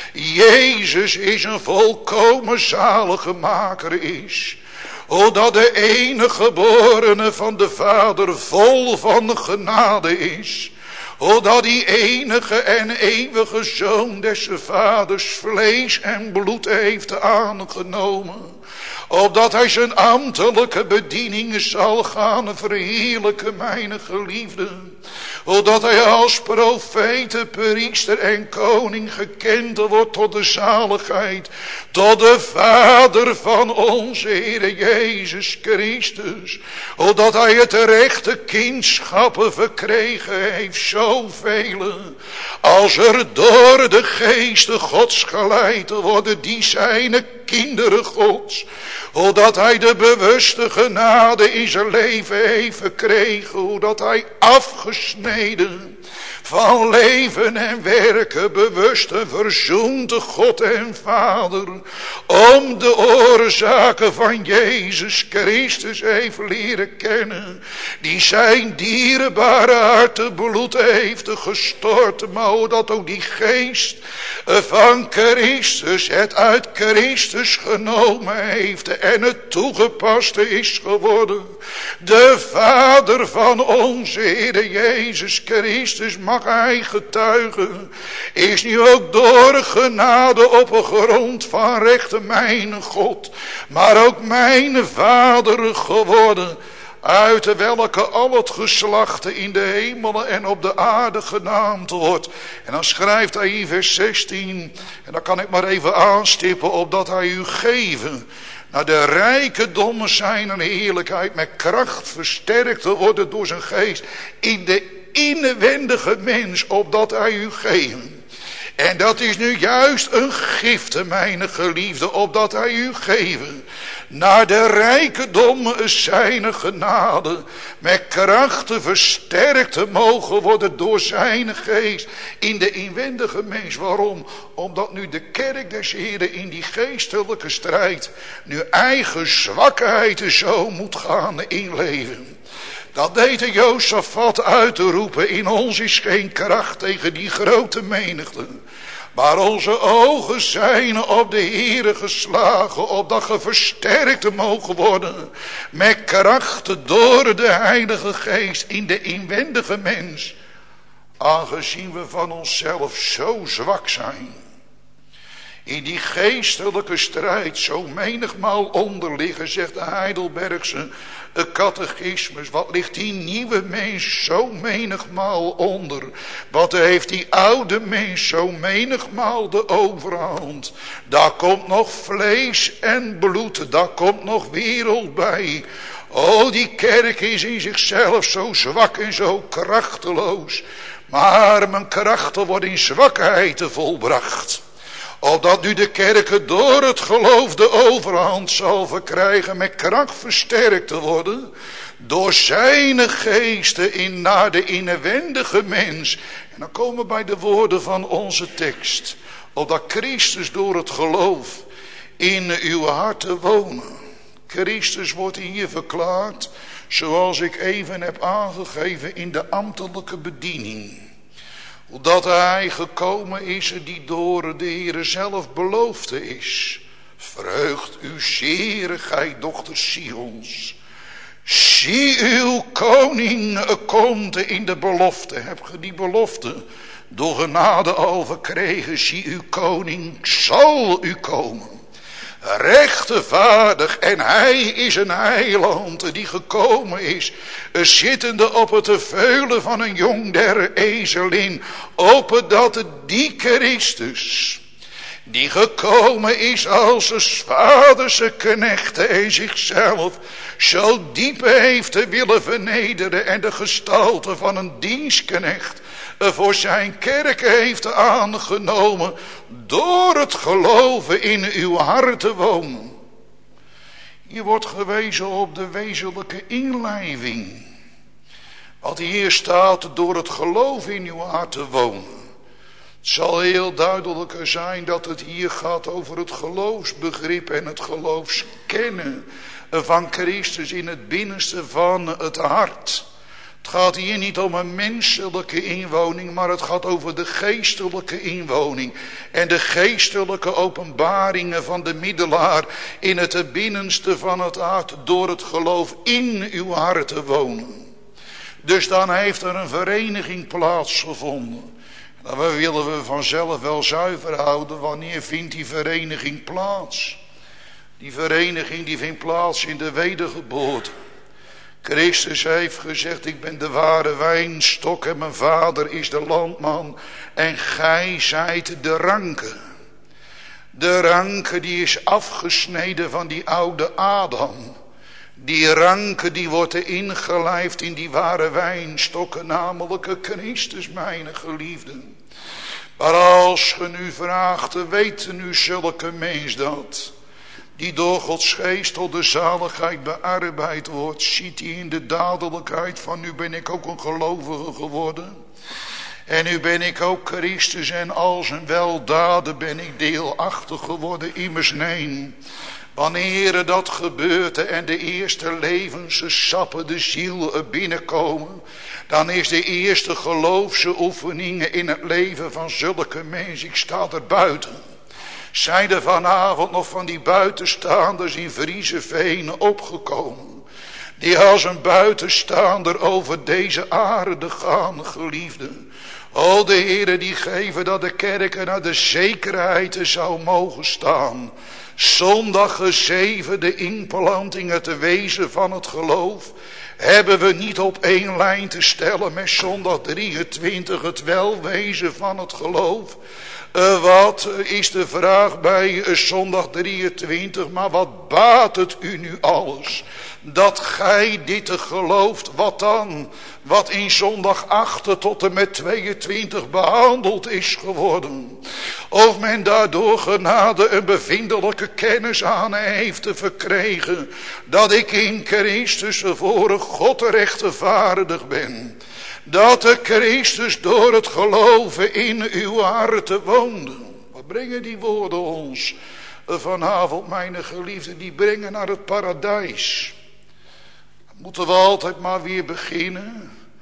Jezus, is een volkomen zaligmaker is. O, dat de enige geborene van de Vader vol van genade is. O, dat die enige en eeuwige Zoon des Vaders vlees en bloed heeft aangenomen, opdat hij zijn ambtelijke bedieningen zal gaan verheerlijken, mijn geliefden. Opdat hij als profeet, priester en koning gekend wordt tot de zaligheid, tot de Vader van onze Heer Jezus Christus. Opdat hij het rechte kindschappen verkregen heeft, zoveel als er door de geesten Gods geleid worden, die zijn kinderen Gods. Omdat hij de bewuste genade in zijn leven heeft verkregen. Omdat hij afgesneden van leven en werken bewust en verzoende God en Vader, om de oorzaken van Jezus Christus heeft leren kennen, die zijn dierbare hartebloed heeft gestort, maar dat ook die geest van Christus het uit Christus genomen heeft en het toegepaste is geworden. De Vader van onze Heer Jezus Christus, mag hij getuigen, is nu ook door genade op een grond van recht mijn God, maar ook mijn Vader geworden, uit welke al het geslachten in de hemelen en op de aarde genaamd wordt. En dan schrijft hij in vers zestien, en dan kan ik maar even aanstippen, opdat hij u geven naar de rijkedommen zijn heerlijkheid met kracht versterkt te worden door zijn geest in de inwendige mens, opdat hij u geven. En dat is nu juist een gift, mijn geliefde, opdat hij u geven naar de rijkedommen zijn genade, met krachten versterkt te mogen worden door zijn geest in de inwendige mens. Waarom? Omdat nu de kerk des Heren in die geestelijke strijd nu eigen zwakheid zo moet gaan inleven. Dat deed de Josafat uit te roepen, in ons is geen kracht tegen die grote menigte, maar onze ogen zijn op de Heere geslagen, opdat ge versterkt mogen worden met krachten door de Heilige Geest in de inwendige mens. aangezien we van onszelf zo zwak zijn, in die geestelijke strijd zo menigmaal onderliggen, zegt de Heidelbergse catechismus. Wat ligt die nieuwe mens zo menigmaal onder? Wat heeft die oude mens zo menigmaal de overhand? Daar komt nog vlees en bloed, daar komt nog wereld bij. Oh, die kerk is in zichzelf zo zwak en zo krachteloos. Maar mijn krachten worden in zwakheid volbracht. Opdat nu de kerken door het geloof de overhand zal verkrijgen, met kracht versterkt te worden, door zijn geesten in naar de inwendige mens. En dan komen we bij de woorden van onze tekst. Opdat Christus door het geloof in uw harten wonen. Christus wordt hier verklaard, zoals ik even heb aangegeven in de ambtelijke bediening. Dat hij gekomen is die door de Heere zelf beloofde is. Verheugt u zeer, gij dochters Sions. Zie uw koning komt in de belofte. Heb ge die belofte door genade al verkregen? Zie uw koning zal u komen. Rechtvaardig, en hij is een heiland die gekomen is, zittende op het veulen van een jong der ezelin, opdat die Christus, die gekomen is als een vaderse knecht en zichzelf zo diep heeft te willen vernederen en de gestalte van een dienstknecht voor zijn kerk heeft aangenomen, door het geloven in uw hart te wonen. Hier wordt gewezen op de wezenlijke inlijving. Wat hier staat, door het geloof in uw hart te wonen. Het zal heel duidelijker zijn dat het hier gaat over het geloofsbegrip en het geloofskennen van Christus in het binnenste van het hart. Het gaat hier niet om een menselijke inwoning, maar het gaat over de geestelijke inwoning. En de geestelijke openbaringen van de middelaar in het binnenste van het hart, door het geloof in uw hart te wonen. Dus dan heeft er een vereniging plaatsgevonden. Dan willen we vanzelf wel zuiver houden, wanneer vindt die vereniging plaats? Die vereniging die vindt plaats in de wedergeboorte. Christus heeft gezegd, ik ben de ware wijnstok en mijn vader is de landman en gij zijt de ranke. De ranke die is afgesneden van die oude Adam. Die ranke die wordt er ingelijfd in die ware wijnstokken, namelijk Christus, mijn geliefde. Maar als ge nu vraagt, weten nu zulke mens dat, die door Gods geest tot de zaligheid bearbeid wordt, ziet hij in de dadelijkheid van nu ben ik ook een gelovige geworden. En nu ben ik ook Christus en al zijn weldaden ben ik deelachtig geworden. Immers nee, wanneer dat gebeurt en de eerste levenssappen de ziel binnenkomen, dan is de eerste geloofsoefeningen in het leven van zulke mensen, ik sta er buiten. Zijn er vanavond nog van die buitenstaanders in Vriezenveen opgekomen, die als een buitenstaander over deze aarde gaan, geliefde. O, de Heere die geven dat de kerken naar de zekerheid zou mogen staan. Zondag zeven de inplantingen te wezen van het geloof, hebben we niet op één lijn te stellen met zondag drieëntwintig het welwezen van het geloof. Uh, wat is de vraag bij uh, zondag drieëntwintig, maar wat baat het u nu alles? Dat gij dit gelooft, wat dan? Wat in zondag acht tot en met tweeëntwintig behandeld is geworden. Of men daardoor genade een bevindelijke kennis aan heeft verkregen, dat ik in Christus voor God rechtvaardig ben. Dat de Christus door het geloven in uw hart woonde. Wat brengen die woorden ons vanavond, mijn geliefden? Die brengen naar het paradijs. Dan moeten we altijd maar weer beginnen.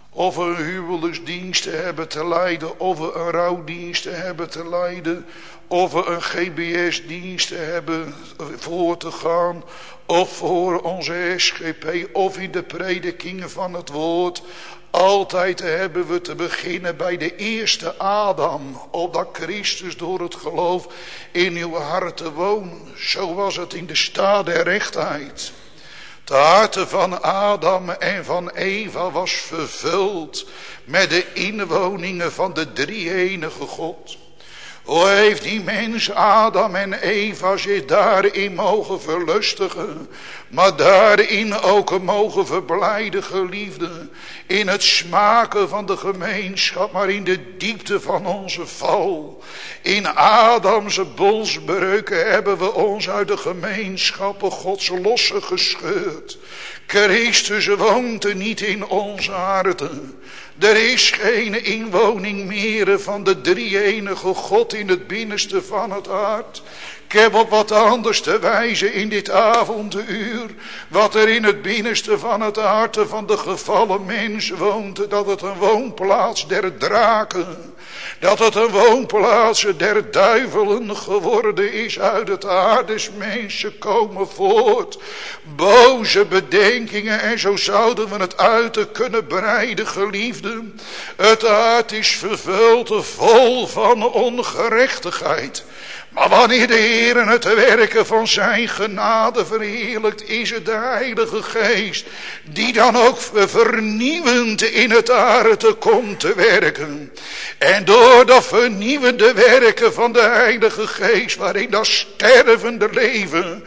Of we een huwelijksdienst te hebben te leiden, of we een rouwdienst te hebben te leiden, of we een G B S-dienst te hebben voor te gaan, of voor onze S G P, of in de predikingen van het woord. Altijd hebben we te beginnen bij de eerste Adam, opdat Christus door het geloof in uw harten woont. Zo was het in de staat der rechtheid. De harten van Adam en van Eva was vervuld met de inwoningen van de drie-enige God. Hoe heeft die mens Adam en Eva zich daarin mogen verlustigen, maar daarin ook mogen verblijden, geliefde, in het smaken van de gemeenschap, maar in de diepte van onze val. In Adamse bondsbreuken hebben we ons uit de gemeenschappen Gods losse gescheurd. Christus woont er niet in onze harten. Er is geen inwoning meer van de drie-enige God in het binnenste van het hart. Ik heb op wat anders te wijzen in dit avonduur. Wat er in het binnenste van het hart van de gevallen mens woont. Dat het een woonplaats der draken. Dat het een woonplaats der duivelen geworden is. Uit het hart des mensen komen voort boze bedenkingen. En zo zouden we het uit kunnen breiden, geliefden. Het hart is vervuld vol van ongerechtigheid. Maar wanneer de Heer het werken van zijn genade verheerlijkt, is het de Heilige Geest die dan ook vernieuwend in het hart komt te werken. En door dat vernieuwende werken van de Heilige Geest, waarin dat stervende leven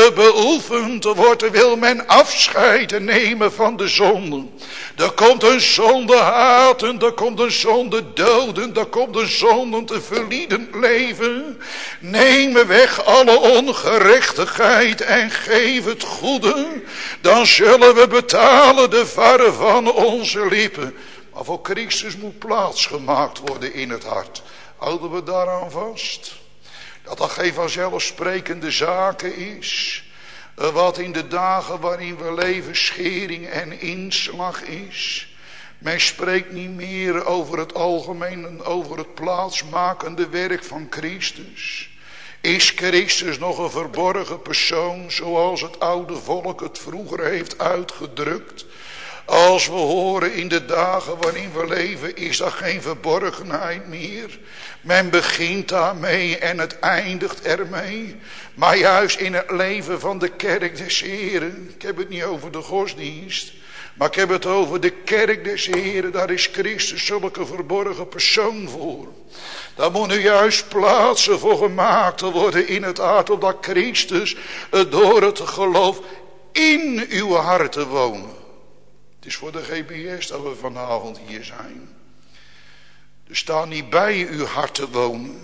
beoefend wordt, wil men afscheid nemen van de zonde. Er komt een zonde haten, er komt een zonde doden, er komt een zonde te verlieden leven. Neem weg alle ongerechtigheid en geef het goede. Dan zullen we betalen de varren van onze lippen. Maar voor Christus moet plaats gemaakt worden in het hart. Houden we daaraan vast? Dat dat geen vanzelfsprekende zaken is. Wat in de dagen waarin we leven schering en inslag is. Men spreekt niet meer over het algemeen en over het plaatsmakende werk van Christus. Is Christus nog een verborgen persoon zoals het oude volk het vroeger heeft uitgedrukt? Als we horen in de dagen waarin we leven, is dat geen verborgenheid meer. Men begint daarmee en het eindigt ermee. Maar juist in het leven van de kerk des Heren, ik heb het niet over de godsdienst, maar ik heb het over de kerk des Heren, daar is Christus zulke verborgen persoon voor. Daar moet nu juist plaatsen voor gemaakt te worden in het hart, opdat Christus door het geloof in uw harten woont. Het is voor de G B S dat we vanavond hier zijn. Er staat niet bij uw harten wonen.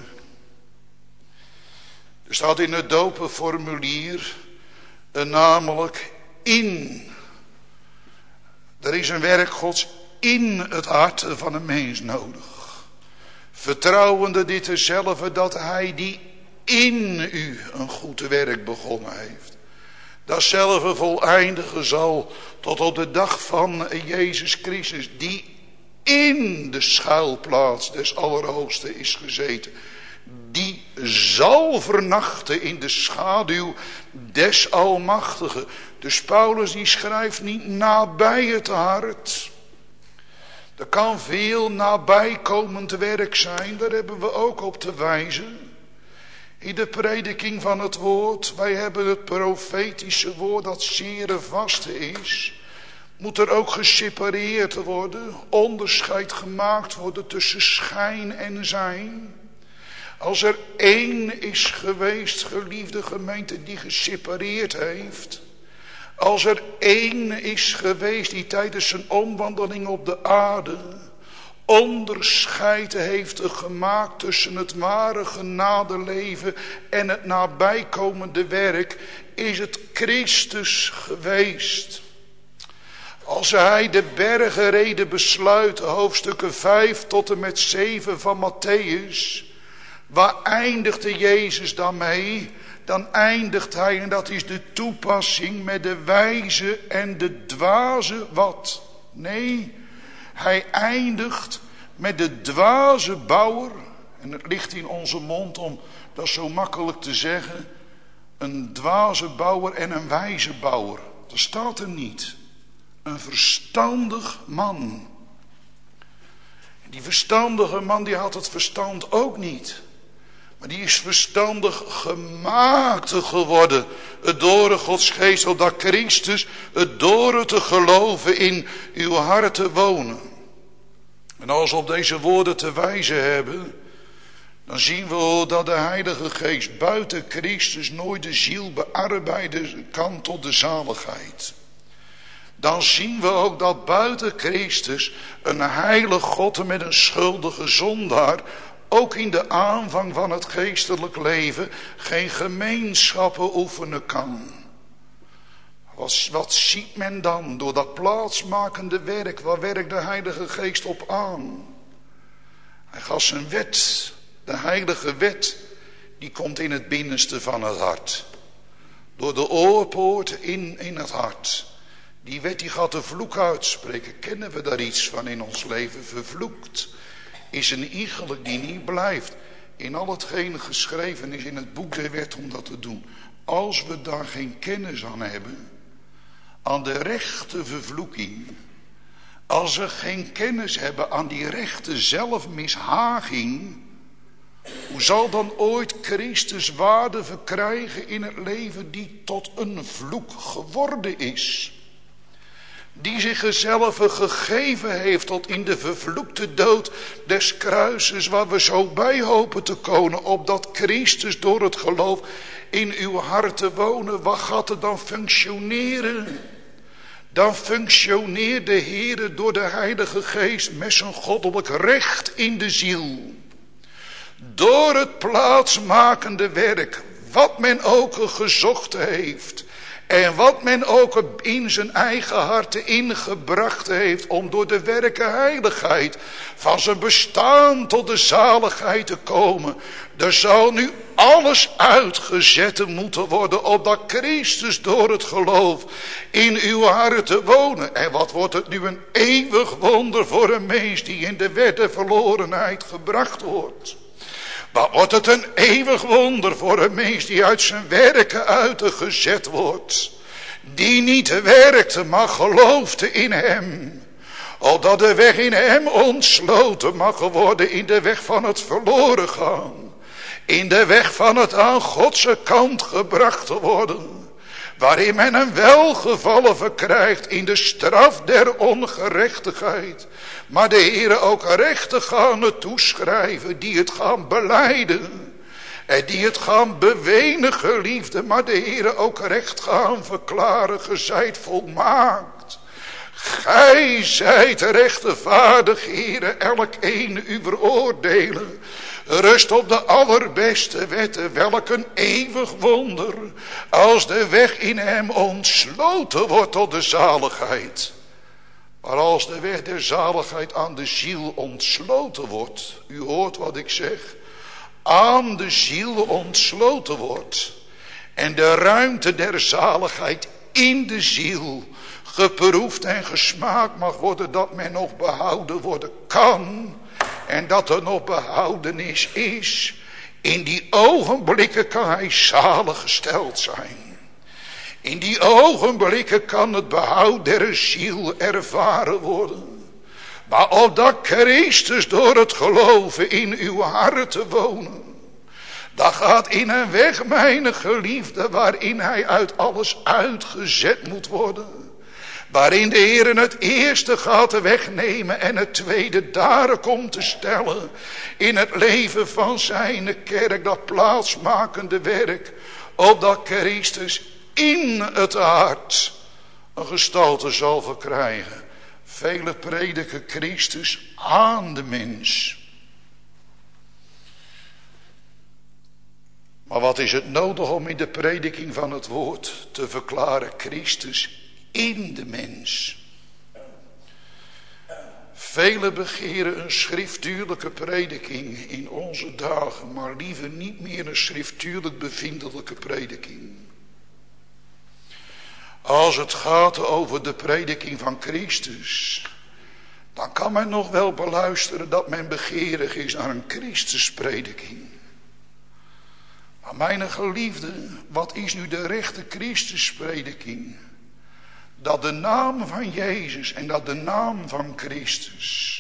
Er staat in het dopenformulier namelijk in. Er is een werk Gods in het hart van een mens nodig. Vertrouwende dit dezelfde dat hij die in u een goed werk begonnen heeft. Datzelfde voleindigen zal tot op de dag van Jezus Christus, die in de schuilplaats des Allerhoogsten is gezeten. Die zal vernachten in de schaduw des Almachtigen. Dus Paulus die schrijft niet nabij het hart. Er kan veel nabijkomend werk zijn, daar hebben we ook op te wijzen. In de prediking van het woord, wij hebben het profetische woord dat zeer vast is. Moet er ook gesepareerd worden, onderscheid gemaakt worden tussen schijn en zijn. Als er één is geweest, geliefde gemeente, die gesepareerd heeft. Als er één is geweest die tijdens zijn omwandeling op de aarde onderscheid heeft gemaakt tussen het ware genadeleven en het nabijkomende werk, is het Christus geweest. Als hij de bergenrede besluit, hoofdstukken vijf tot en met zeven van Matthäus, waar eindigde Jezus dan mee? Dan eindigt hij, en dat is de toepassing, met de wijze en de dwaze wat? Nee, Hij eindigt met de dwaze bouwer. En het ligt in onze mond om dat zo makkelijk te zeggen. Een dwaze bouwer en een wijze bouwer. Dat staat er niet. Een verstandig man. Die verstandige man die had het verstand ook niet. Maar die is verstandig gemaakt geworden. Het door Gods geest, opdat Christus het door te geloven in uw hart te wonen. En als we op deze woorden te wijzen hebben, dan zien we dat de Heilige Geest buiten Christus nooit de ziel bearbeiden kan tot de zaligheid. Dan zien we ook dat buiten Christus een heilig God met een schuldige zondaar ook in de aanvang van het geestelijk leven geen gemeenschappen oefenen kan. Wat, wat ziet men dan door dat plaatsmakende werk? Waar werkt de Heilige Geest op aan? Hij gaf zijn wet, de heilige wet, die komt in het binnenste van het hart. Door de oorpoort in, in het hart. Die wet die gaat de vloek uitspreken. Kennen we daar iets van in ons leven? Vervloekt is een iegelijk die niet blijft in al hetgeen geschreven is in het boek der wet om dat te doen. Als we daar geen kennis aan hebben, aan de rechte vervloeking, als we geen kennis hebben aan die rechte zelfmishaging, hoe zal dan ooit Christus waarde verkrijgen in het leven die tot een vloek geworden is? Die zichzelf gegeven heeft tot in de vervloekte dood des kruises, waar we zo bij hopen te komen, opdat Christus door het geloof in uw hart te wonen. Wat gaat er dan functioneren? Dan functioneert de Heere door de Heilige Geest met zijn goddelijk recht in de ziel. Door het plaatsmakende werk, wat men ook gezocht heeft. En wat men ook in zijn eigen hart ingebracht heeft om door de werken heiligheid van zijn bestaan tot de zaligheid te komen. Er zal nu alles uitgezet moeten worden opdat Christus door het geloof in uw hart te wonen. En wat wordt het nu een eeuwig wonder voor een mens die in de wet der verlorenheid gebracht wordt. Wat wordt het een eeuwig wonder voor een mens die uit zijn werken uitgezet wordt. Die niet werkte, maar geloofde in hem. Opdat de weg in hem ontsloten mag worden in de weg van het verloren gaan. In de weg van het aan Godse kant gebracht te worden. Waarin men een welgevallen verkrijgt in de straf der ongerechtigheid. Maar de Heere ook rechten gaan toeschrijven die het gaan belijden. En die het gaan bewenen geliefde. Maar de Heere ook recht gaan verklaren. Ge zijt volmaakt. Gij zijt rechtvaardig Heere. Elk een u veroordelen. Rust op de allerbeste wetten. Welk een eeuwig wonder. Als de weg in hem ontsloten wordt tot de zaligheid. Maar als de weg der zaligheid aan de ziel ontsloten wordt. U hoort wat ik zeg. Aan de ziel ontsloten wordt. En de ruimte der zaligheid in de ziel geproefd en gesmaakt mag worden. Dat men nog behouden worden kan. En dat er nog behoudenis is. In die ogenblikken kan hij zalig gesteld zijn. In die ogenblikken kan het behoud der ziel ervaren worden. Maar opdat Christus door het geloven in uw hart te wonen. Dat gaat in een weg, mijn geliefde, waarin hij uit alles uitgezet moet worden. Waarin de Heer het eerste gaat wegnemen en het tweede daar komt te stellen. In het leven van zijn kerk, dat plaatsmakende werk. Opdat Christus in het hart een gestalte zal verkrijgen. Vele prediken Christus aan de mens. Maar wat is het nodig om in de prediking van het woord te verklaren? Christus in de mens. Velen begeren een schriftuurlijke prediking in onze dagen, maar liever niet meer een schriftuurlijk bevindelijke prediking. Als het gaat over de prediking van Christus, dan kan kan men nog wel beluisteren dat men begeerig is naar een Christusprediking. Maar mijn geliefde, wat is nu de rechte Christusprediking? Dat de naam van Jezus en dat de naam van Christus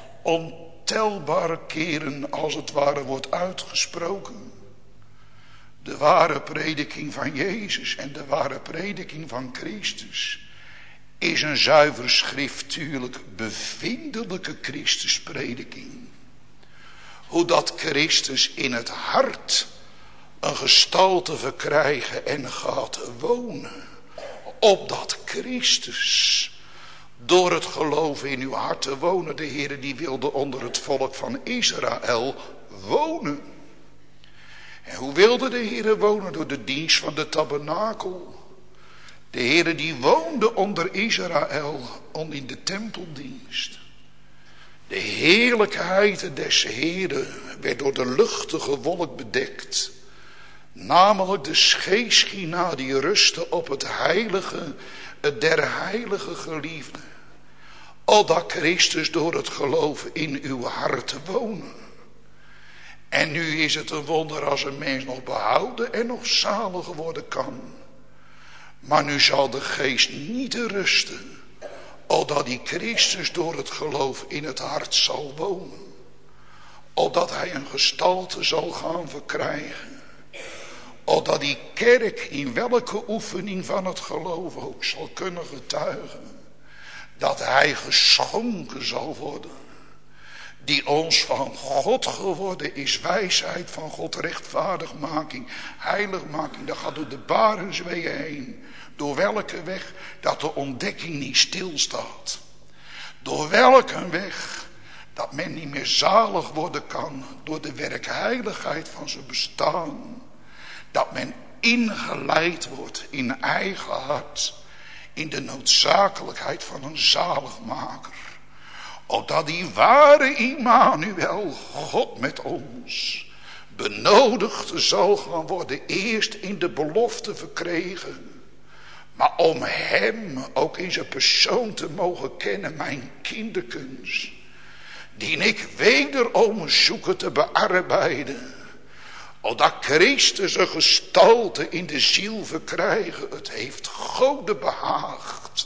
ontelbare keren als het ware wordt uitgesproken. De ware prediking van Jezus en de ware prediking van Christus is een zuiver schriftuurlijk bevindelijke Christusprediking. Hoe dat Christus in het hart een gestalte verkrijgen en gaat wonen. Opdat Christus door het geloven in uw hart te wonen. De Heere die wilde onder het volk van Israël wonen. En hoe wilde de Heere wonen? Door de dienst van de tabernakel. De Heere die woonde onder Israël, onder in de tempeldienst. De heerlijkheid des Heeren werd door de luchtige wolk bedekt. Namelijk de scheeschina die rustte op het heilige, het der heilige geliefde. Opdat Christus door het geloven in uw hart te wonen. En nu is het een wonder als een mens nog behouden en nog zalig worden kan. Maar nu zal de geest niet rusten, opdat die Christus door het geloof in het hart zal wonen. Opdat hij een gestalte zal gaan verkrijgen. Opdat die kerk in welke oefening van het geloof ook zal kunnen getuigen. Dat hij geschonken zal worden. Die ons van God geworden is, wijsheid van God, rechtvaardigmaking, heiligmaking. Dat gaat door de barensweeën heen. Door welke weg dat de ontdekking niet stilstaat. Door welke weg dat men niet meer zalig worden kan. Door de werkheiligheid van zijn bestaan. Dat men ingeleid wordt in eigen hart. In de noodzakelijkheid van een zaligmaker. Opdat die ware Immanuel, God met ons, benodigd zal gaan worden. Eerst in de belofte verkregen. Maar om hem ook in zijn persoon te mogen kennen, mijn kinderkens. Die ik wederom zoeken te bearbeiden. Opdat Christus een gestalte in de ziel verkrijgen. Het heeft God behaagd.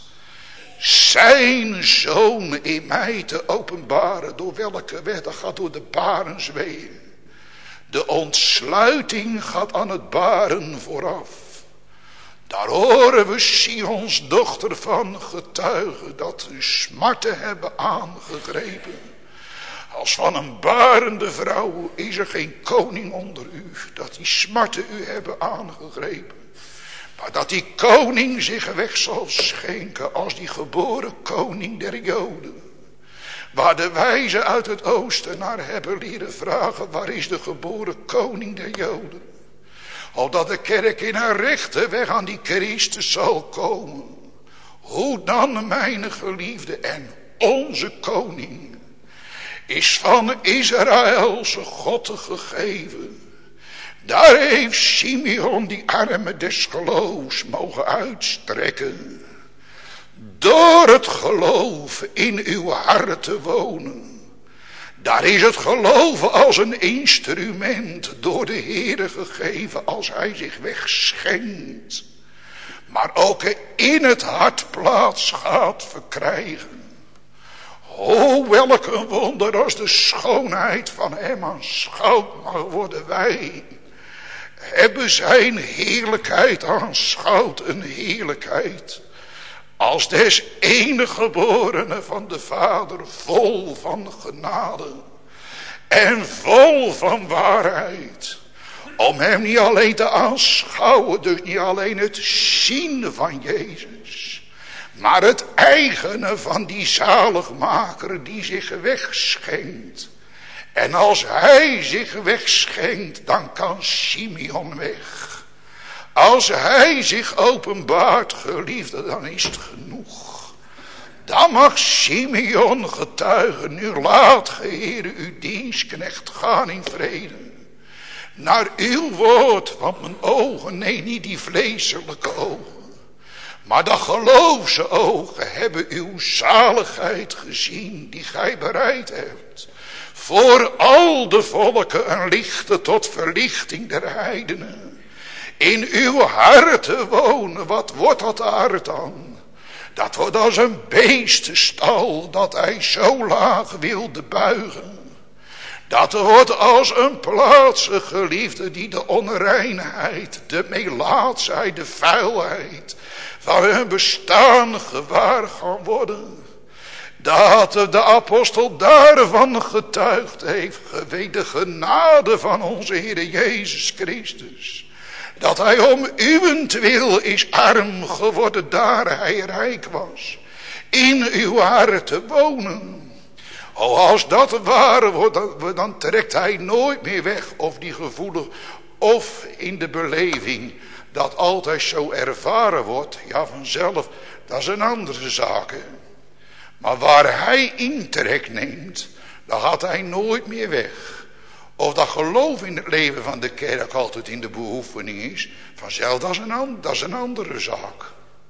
Zijn zoon in mij te openbaren. Door welke weg? Dat gaat door de barensweeën. De ontsluiting gaat aan het baren vooraf. Daar horen we Sions dochter van getuigen. Dat u smarten hebben aangegrepen. Als van een barende vrouw is er geen koning onder u. Dat die smarten u hebben aangegrepen. Maar dat die koning zich weg zal schenken als die geboren koning der Joden. Waar de wijzen uit het oosten naar hebben leren vragen. Waar is de geboren koning der Joden? Opdat de kerk in haar rechte weg aan die Christus zal komen. Hoe dan, mijn geliefde, en onze koning is van Israëlse God gegeven. Daar heeft Simeon die armen des geloofs mogen uitstrekken. Door het geloof in uw hart te wonen. Daar is het geloven als een instrument door de Heere gegeven als hij zich wegschenkt. Maar ook in het hart plaats gaat verkrijgen. O, welk een wonder als de schoonheid van hem aanschouwd mag worden. Wij hebben zijn heerlijkheid aanschouwd, een heerlijkheid als des enige geborene van de Vader, vol van genade en vol van waarheid. Om hem niet alleen te aanschouwen, dus niet alleen het zien van Jezus, maar het eigene van die zaligmaker die zich wegschenkt. En als hij zich wegschenkt, dan kan Simeon weg. Als hij zich openbaart, geliefde, dan is het genoeg. Dan mag Simeon getuigen, nu laat, Heere, uw dienstknecht gaan in vrede. Naar uw woord, want mijn ogen, nee, niet die vleeselijke ogen, Maar de geloofsogen hebben uw zaligheid gezien die gij bereid hebt. Voor al de volken een lichte tot verlichting der heidenen. In uw harten wonen, wat wordt dat hart dan? Dat wordt als een beestenstal dat hij zo laag wilde buigen. Dat wordt als een plaatse geliefde die de onreinheid, de melaatsheid, de vuilheid van hun bestaan gewaar gaan worden. Dat de apostel daarvan getuigd heeft, gewee de genade van onze Heer Jezus Christus. Dat hij om uwentwil is arm geworden, daar hij rijk was. In uw hart te wonen. O, als dat waar wordt, dan trekt hij nooit meer weg. Of die gevoelig, of in de beleving, dat altijd zo ervaren wordt. Ja, vanzelf, dat is een andere zaak. Hè? Maar waar hij intrek neemt, dan gaat hij nooit meer weg. Of dat geloof in het leven van de kerk altijd in de beoefening is. Vanzelf, dat is een, dat is een andere zaak.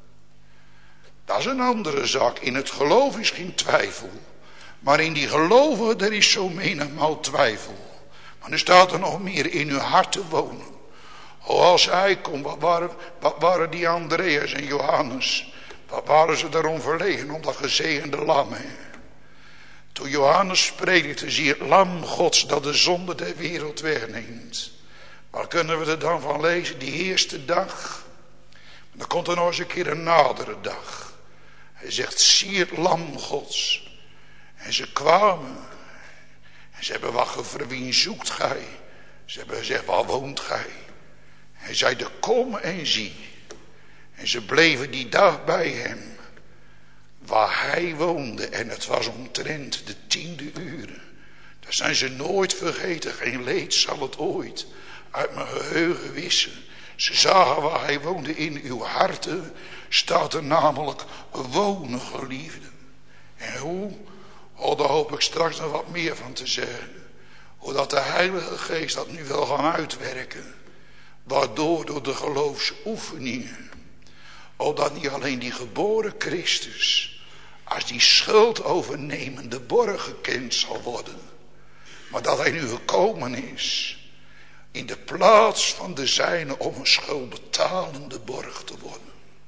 Dat is een andere zaak. In het geloof is geen twijfel. Maar in die geloven, er is zo menigmaal twijfel. Maar er staat er nog meer in uw hart te wonen. O, als hij komt, wat waren, wat waren die Andreas en Johannes? Wat waren ze daarom verlegen om dat gezegende lam? He? Toen Johannes predikte, zie het lam Gods dat de zonde der wereld wegneemt. Waar kunnen we er dan van lezen? Die eerste dag. Dan komt er nog eens een keer een nadere dag. Hij zegt, zie het lam Gods. En ze kwamen. En ze hebben wat gevraagd, wie zoekt gij? Ze hebben gezegd, waar woont gij? Hij zei, kom en zie. En ze bleven die dag bij hem. Waar hij woonde. En het was omtrent de tiende uren. Dat zijn ze nooit vergeten. Geen leed zal het ooit uit mijn geheugen wissen. Ze zagen waar hij woonde. In uw harten staat er namelijk wonen, geliefde. En hoe? Oh, daar hoop ik straks nog wat meer van te zeggen. Hoe dat de Heilige Geest dat nu wil gaan uitwerken. Waardoor door de geloofsoefeningen. Oh, dat niet alleen die geboren Christus als die schuld overnemende borg gekend zal worden. Maar dat hij nu gekomen is in de plaats van de zijne om een schuldbetalende borg te worden.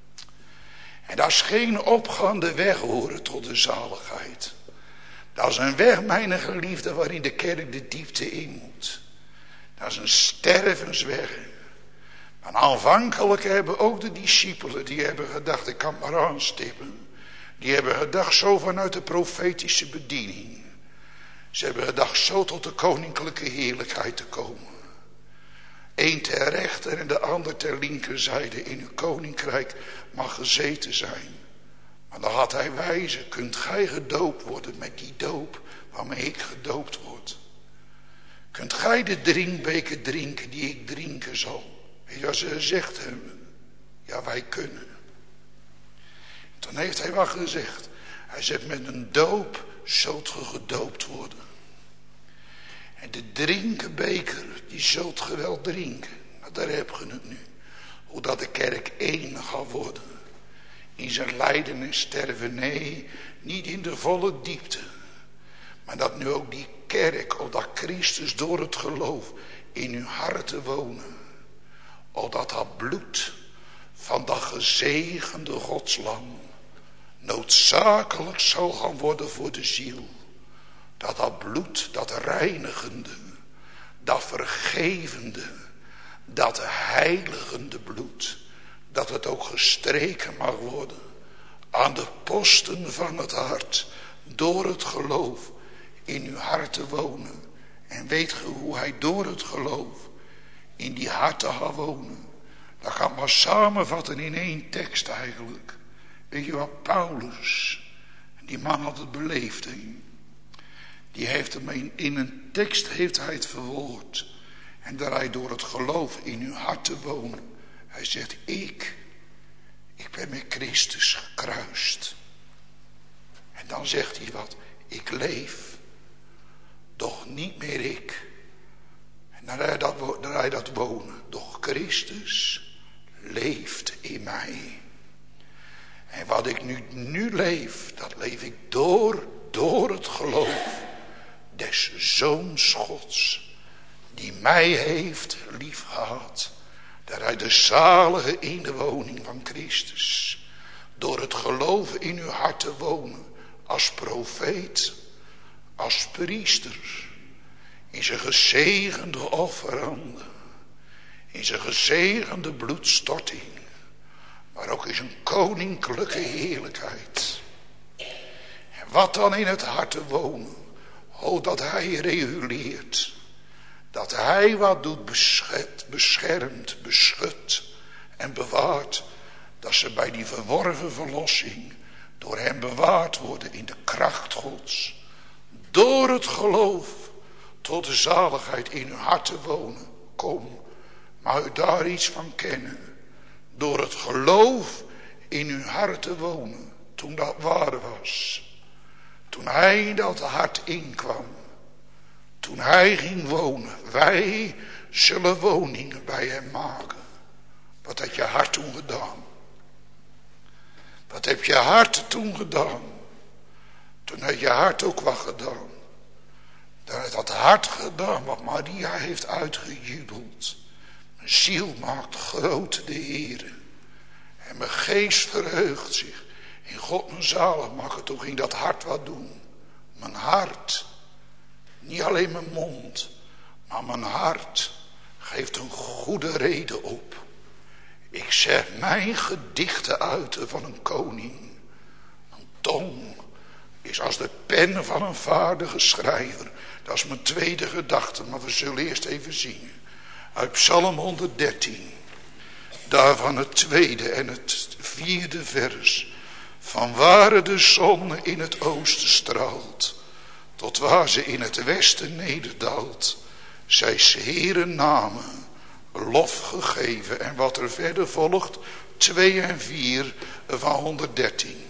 En dat is geen opgaande weg horen tot de zaligheid. Dat is een weg, mijn geliefde, waarin de kerk de diepte in moet. Dat is een stervensweg. Maar aanvankelijk hebben ook de discipelen, die hebben gedacht, ik kan maar aanstippen. Die hebben gedacht zo vanuit de profetische bediening. Ze hebben gedacht zo tot de koninklijke heerlijkheid te komen. Eén ter rechter en de ander ter linkerzijde in uw koninkrijk mag gezeten zijn. Maar dan had hij wijzen, kunt gij gedoopt worden met die doop waarmee ik gedoopt word. Kunt gij de drinkbeker drinken die ik drinken zal. Weet je wat ze gezegd hebben? Ja, wij kunnen. Dan heeft hij wat gezegd. Hij zegt, met een doop zult ge gedoopt worden. En de drinkenbeker, die zult ge wel drinken. Maar daar heb je het nu. Hoe dat de kerk één gaat worden. In zijn lijden en sterven, nee, niet in de volle diepte. Maar dat nu ook die kerk, of dat Christus door het geloof in uw harten wonen. Of dat dat bloed van dat gezegende Godslam noodzakelijk zal gaan worden voor de ziel. Dat dat bloed, dat reinigende, dat vergevende, dat heiligende bloed, dat het ook gestreken mag worden aan de posten van het hart, door het geloof in uw hart te wonen. En weet ge hoe hij door het geloof in die harten gaat wonen? Dat gaat maar samenvatten in één tekst eigenlijk. Weet je wat, Paulus, die man had het beleefd. He? Die heeft hem in, in een tekst heeft hij het verwoord. En dat hij door het geloof in uw hart te wonen. Hij zegt, ik, ik ben met Christus gekruist. En dan zegt hij wat, ik leef, doch niet meer ik. En dan hij dat, dan hij dat wonen, doch Christus leeft in mij. En wat ik nu, nu leef, dat leef ik door, door het geloof des Zoons Gods, die mij heeft liefgehad, daaruit de zalige inwoning van Christus, door het geloven in uw hart te wonen, als profeet, als priester, in zijn gezegende offeranden, in zijn gezegende bloedstorting, maar ook in zijn koninklijke heerlijkheid. En wat dan in het hart te wonen, o dat hij reguleert, dat hij wat doet beschet, beschermt, beschut en bewaart, dat ze bij die verworven verlossing door hem bewaard worden in de kracht Gods, door het geloof tot de zaligheid in uw hart te wonen. Kom, mag u daar iets van kennen, door het geloof in uw hart te wonen, toen dat waar was, toen hij in dat hart inkwam, toen hij ging wonen. Wij zullen woningen bij hem maken. Wat had je hart toen gedaan? Wat heb je hart toen gedaan? Toen had je hart ook wat gedaan. Dan heeft dat hart gedaan wat Maria heeft uitgejubeld. Mijn ziel maakt groot de Heere. En mijn geest verheugt zich in God mijn zalig. Mag het toch in dat hart wat doen? Mijn hart. Niet alleen mijn mond, maar mijn hart geeft een goede reden op. Ik zeg mijn gedichten uiten van een koning. Een tong is als de pen van een vaardige schrijver. Dat is mijn tweede gedachte, maar we zullen eerst even zingen. Uit Psalm honderddertien. Daarvan het tweede en het vierde vers. Van waar de zon in het oosten straalt, tot waar ze in het westen nederdaalt, zij 's Heeren namen lof gegeven. En wat er verder volgt, twee en vier van honderddertien.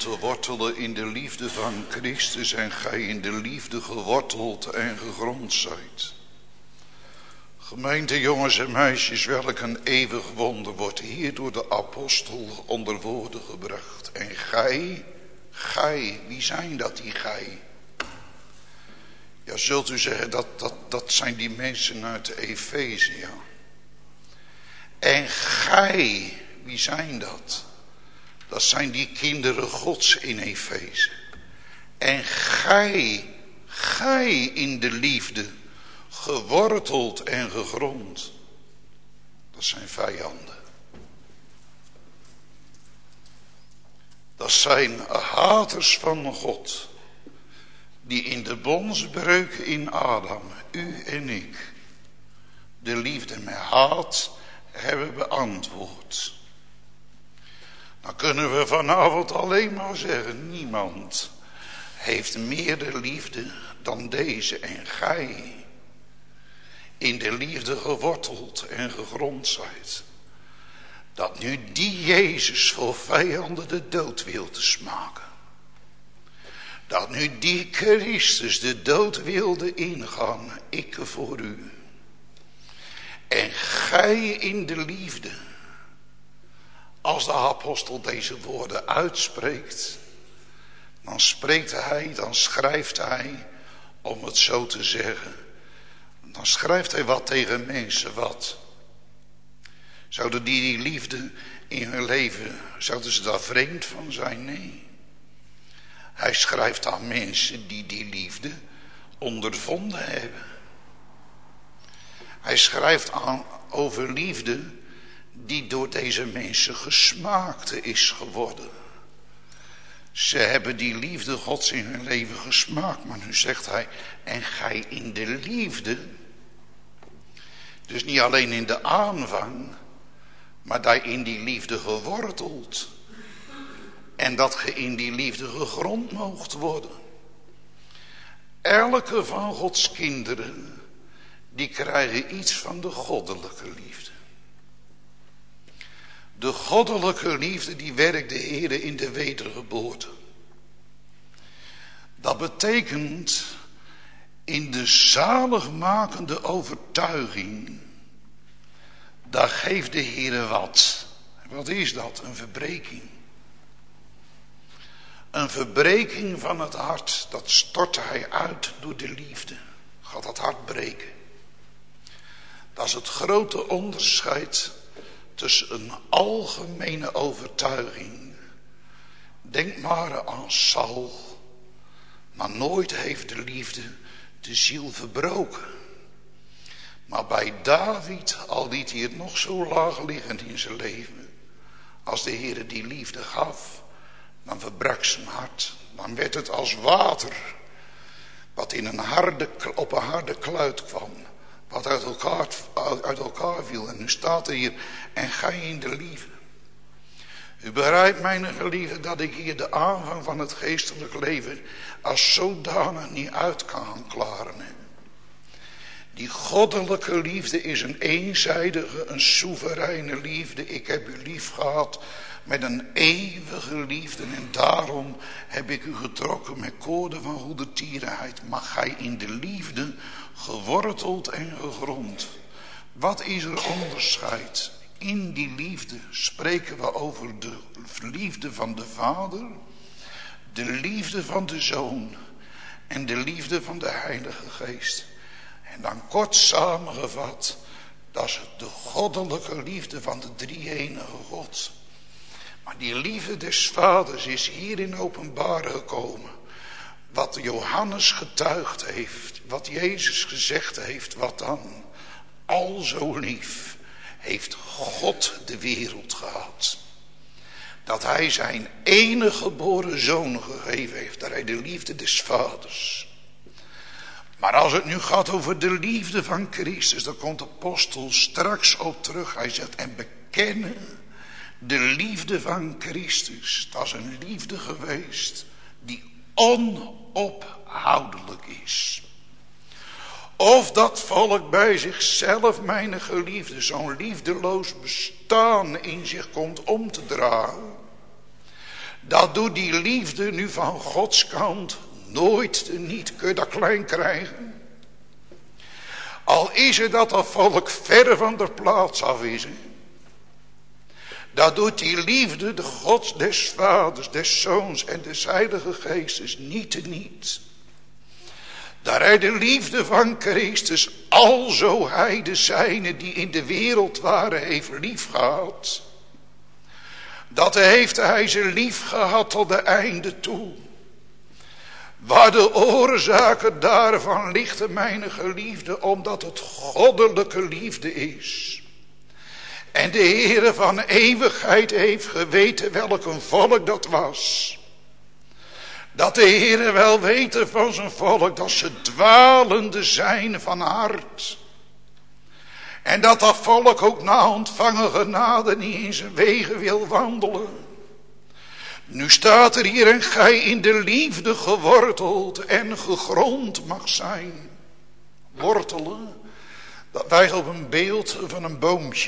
te wortelen in de liefde van Christus en gij in de liefde geworteld en gegrond zijt. Gemeente jongens en meisjes, welk een eeuwig wonder wordt hier door de apostel onder woorden gebracht. En gij, gij, wie zijn dat die gij? Ja, zult u zeggen, dat, dat, dat zijn die mensen uit de Efeze, ja. En gij, wie zijn dat? Dat zijn die kinderen Gods in Efeze. En gij, gij in de liefde, geworteld en gegrond. Dat zijn vijanden. Dat zijn haters van God. Die in de bondsbreuk in Adam, u en ik, de liefde met haat hebben beantwoord. Dan kunnen we vanavond alleen maar zeggen, niemand heeft meer de liefde dan deze en gij. In de liefde geworteld en gegrond zijt. Dat nu die Jezus voor vijanden de dood wil te smaken. Dat nu die Christus de dood wilde ingaan, ik voor u. En gij in de liefde. Als de apostel deze woorden uitspreekt, dan spreekt hij, dan schrijft hij, om het zo te zeggen. Dan schrijft hij wat tegen mensen, wat. Zouden die die liefde in hun leven, zouden ze daar vreemd van zijn? Nee. Hij schrijft aan mensen die die liefde ondervonden hebben. Hij schrijft aan over liefde die door deze mensen gesmaakte is geworden. Ze hebben die liefde Gods in hun leven gesmaakt. Maar nu zegt hij, en gij in de liefde. Dus niet alleen in de aanvang, maar dat in die liefde geworteld. En dat ge in die liefde gegrond moogt worden. Elke van Gods kinderen, die krijgen iets van de goddelijke liefde. De goddelijke liefde die werkt de Heer in de wedergeboorte. Dat betekent in de zaligmakende overtuiging, daar geeft de Heer wat. Wat is dat? Een verbreking. Een verbreking van het hart, dat stort hij uit door de liefde. Gaat dat hart breken. Dat is het grote onderscheid tussen een algemene overtuiging. Denk maar aan Saul. Maar nooit heeft de liefde de ziel verbroken. Maar bij David, al liet hij het nog zo laag liggen in zijn leven. Als de Heer die liefde gaf, dan verbrak zijn hart. Dan werd het als water, wat in een harde, op een harde kluit kwam. Wat uit elkaar, uit elkaar viel. En nu staat er hier, en gij in de liefde. U begrijpt, mijn geliefde, dat ik hier de aanvang van het geestelijk leven als zodanig niet uit kan klaren. Die goddelijke liefde is een eenzijdige, een soevereine liefde. Ik heb u lief gehad met een eeuwige liefde. En daarom heb ik u getrokken met koorden van goedertierenheid. Maar gij in de liefde geworteld en gegrond. Wat is er onderscheid? In die liefde spreken we over de liefde van de Vader, de liefde van de Zoon en de liefde van de Heilige Geest. En dan kort samengevat, dat is de goddelijke liefde van de drie-enige God. Maar die liefde des Vaders is hier in openbaar gekomen. Wat Johannes getuigd heeft, wat Jezus gezegd heeft, wat dan? Al zo lief heeft God de wereld gehad. Dat hij zijn enige geboren zoon gegeven heeft. Dat hij de liefde des Vaders. Maar als het nu gaat over de liefde van Christus, dan komt de apostel straks op terug. Hij zegt, en bekennen de liefde van Christus. Dat is een liefde geweest die onophoudelijk is. Of dat volk bij zichzelf, mijn geliefde, zo'n liefdeloos bestaan in zich komt om te dragen. Dat doet die liefde nu van Gods kant nooit niet. Kun je dat klein krijgen? Al is het dat dat volk ver van de plaats af is. Dat doet die liefde, de God des Vaders, des Zoons en des Heilige Geestes niet niet. Daar hij de liefde van Christus, alzo hij de zijnen die in de wereld waren, heeft lief gehad. Dat heeft hij ze lief gehad tot de einde toe. Waar de oorzaken daarvan ligt, mijn geliefde, omdat het goddelijke liefde is. En de Heere van eeuwigheid heeft geweten welk een volk dat was. Dat de Heere wel weten van zijn volk dat ze dwalende zijn van hart. En dat dat volk ook na ontvangen genade niet in zijn wegen wil wandelen. Nu staat er hier en gij in de liefde geworteld en gegrond mag zijn. Wortelen, dat wijst op een beeld van een boompje.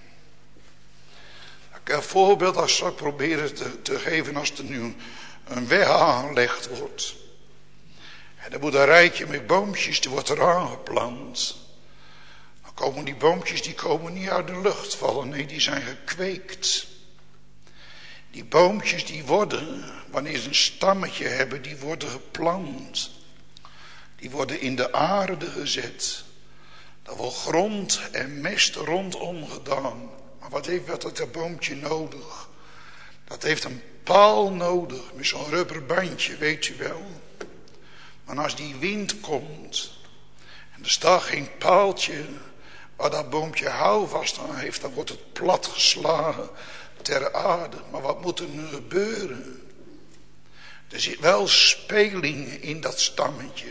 Ik heb een voorbeeld als ik proberen te, te geven als er nu een weg aangelegd wordt. En dan moet een rijtje met boompjes, die wordt er aangeplant. Dan komen die boompjes, die komen niet uit de lucht vallen, nee, die zijn gekweekt. Die boompjes die worden, wanneer ze een stammetje hebben, die worden geplant. Die worden in de aarde gezet. Daar wordt grond en mest rondom gedaan. Maar wat heeft dat, dat boompje nodig? Dat heeft een paal nodig, met zo'n rubberbandje, weet je wel. Maar als die wind komt, en er staat geen paaltje waar dat boompje houvast aan heeft, dan wordt het plat geslagen ter aarde. Maar wat moet er nu gebeuren? Er zit wel speling in dat stammetje.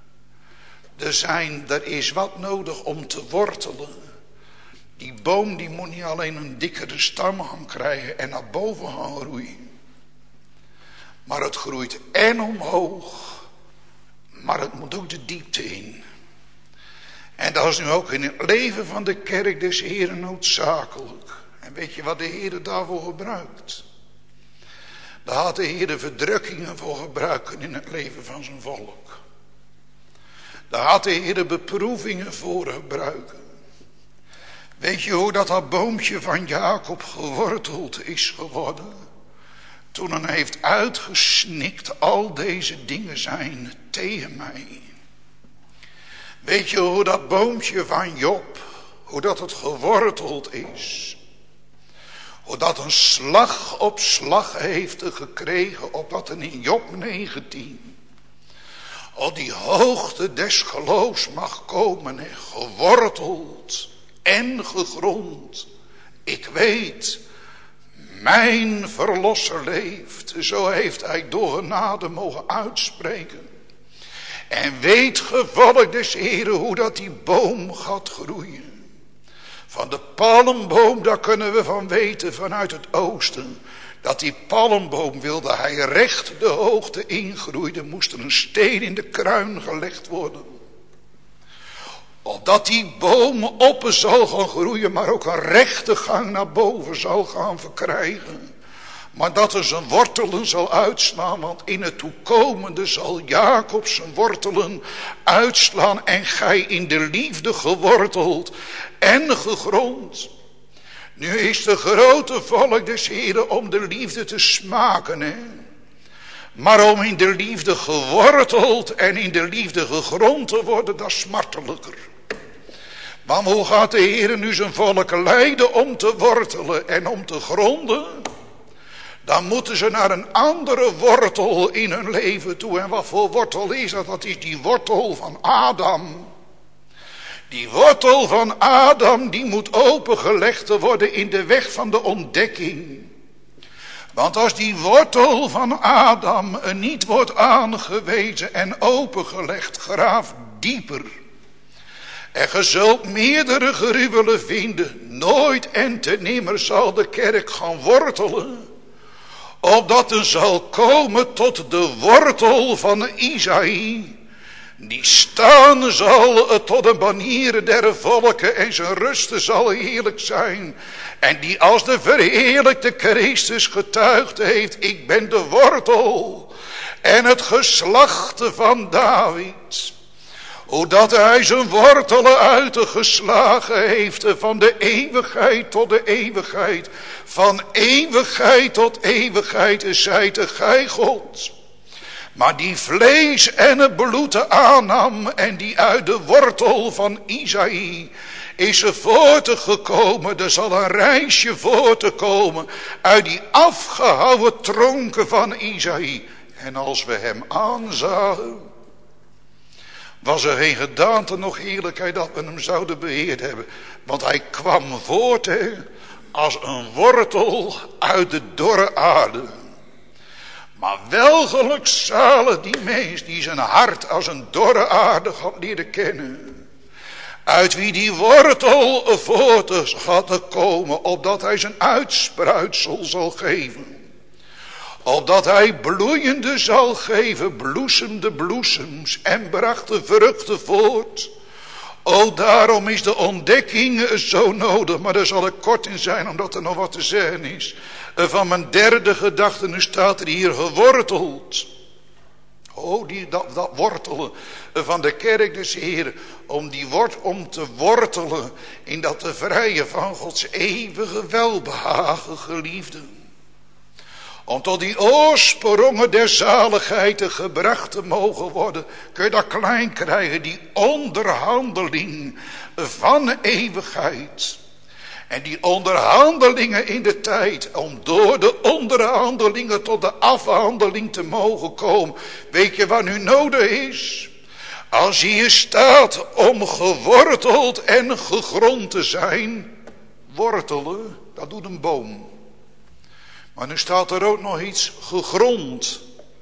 Er, zijn, er is wat nodig om te wortelen. Die boom die moet niet alleen een dikkere stam gaan krijgen en naar boven gaan groeien. Maar het groeit en omhoog. Maar het moet ook de diepte in. En dat is nu ook in het leven van de kerk des Heren noodzakelijk. En weet je wat de Heer daarvoor gebruikt? Daar had de Heer verdrukkingen voor gebruiken in het leven van zijn volk. Daar had de Heer beproevingen voor gebruiken. Weet je hoe dat, dat boompje van Jacob geworteld is geworden? Toen hij heeft uitgesnikt, al deze dingen zijn tegen mij. Weet je hoe dat boompje van Job, hoe dat het geworteld is? Hoe dat een slag op slag heeft gekregen, opdat er in Job negentien al die hoogte des geloofs mag komen en geworteld en gegrond. Ik weet, mijn verlosser leeft, zo heeft hij door genade mogen uitspreken. En weet gevolg des Heren hoe dat die boom gaat groeien. Van de palmboom, daar kunnen we van weten vanuit het oosten. Dat die palmboom, wilde hij recht de hoogte ingroeide, moest er een steen in de kruin gelegd worden. Opdat die boom op zal gaan groeien, maar ook een rechte gang naar boven zal gaan verkrijgen. Maar dat er zijn wortelen zal uitslaan, want in het toekomende zal Jacob zijn wortelen uitslaan. En gij in de liefde geworteld en gegrond. Nu is de grote volk des Heren om de liefde te smaken, hè. Maar om in de liefde geworteld en in de liefde gegrond te worden, dat is smartelijker. Maar hoe gaat de Heer nu zijn volk leiden om te wortelen en om te gronden? Dan moeten ze naar een andere wortel in hun leven toe. En wat voor wortel is dat? Dat is die wortel van Adam. Die wortel van Adam, die moet opengelegd worden in de weg van de ontdekking. Want als die wortel van Adam niet wordt aangewezen en opengelegd, graaf dieper. En ge zult meerdere gruwelen vinden. Nooit en te nimmer zal de kerk gaan wortelen. Opdat er zal komen tot de wortel van Isaïe. die staan zal tot een banier der volken en zijn rusten zal heerlijk zijn. En die als de verheerlijkte Christus getuigd heeft, ik ben de wortel en het geslachte van David. Hoe hij zijn wortelen uitgeslagen heeft van de eeuwigheid tot de eeuwigheid. Van eeuwigheid tot eeuwigheid zijt gij God. Maar die vlees en het bloed aannam en die uit de wortel van Isaïe is er voortgekomen. Er zal een reisje voortkomen uit die afgehouwen tronken van Isaïe. En als we hem aanzagen, was er geen gedaante nog heerlijkheid dat we hem zouden beheerd hebben. Want hij kwam voort he, als een wortel uit de dorre aarde. Maar welgelukzalig die mens die zijn hart als een dorre aarde had leren kennen. Uit wie die wortel voort gaat komen, opdat hij zijn uitspruitsel zal geven. Opdat hij bloeiende zal geven, bloesemde bloesems en bracht de vruchten voort. O, daarom is de ontdekking zo nodig, maar daar zal ik kort in zijn, omdat er nog wat te zeggen is. Van mijn derde gedachte, nu staat er hier geworteld. Oh, die, dat, dat wortelen van de kerk des Heeren, om, die wort, om te wortelen in dat te vrije van Gods eeuwige welbehagen, geliefden. Om tot die oorsprongen der zaligheid gebracht te mogen worden. Kun je dat klein krijgen, die onderhandeling van eeuwigheid. En die onderhandelingen in de tijd, om door de onderhandelingen tot de afhandeling te mogen komen. Weet je wat nu nodig is? Als je hier staat om geworteld en gegrond te zijn. Wortelen, dat doet een boom. Maar nu staat er ook nog iets gegrond.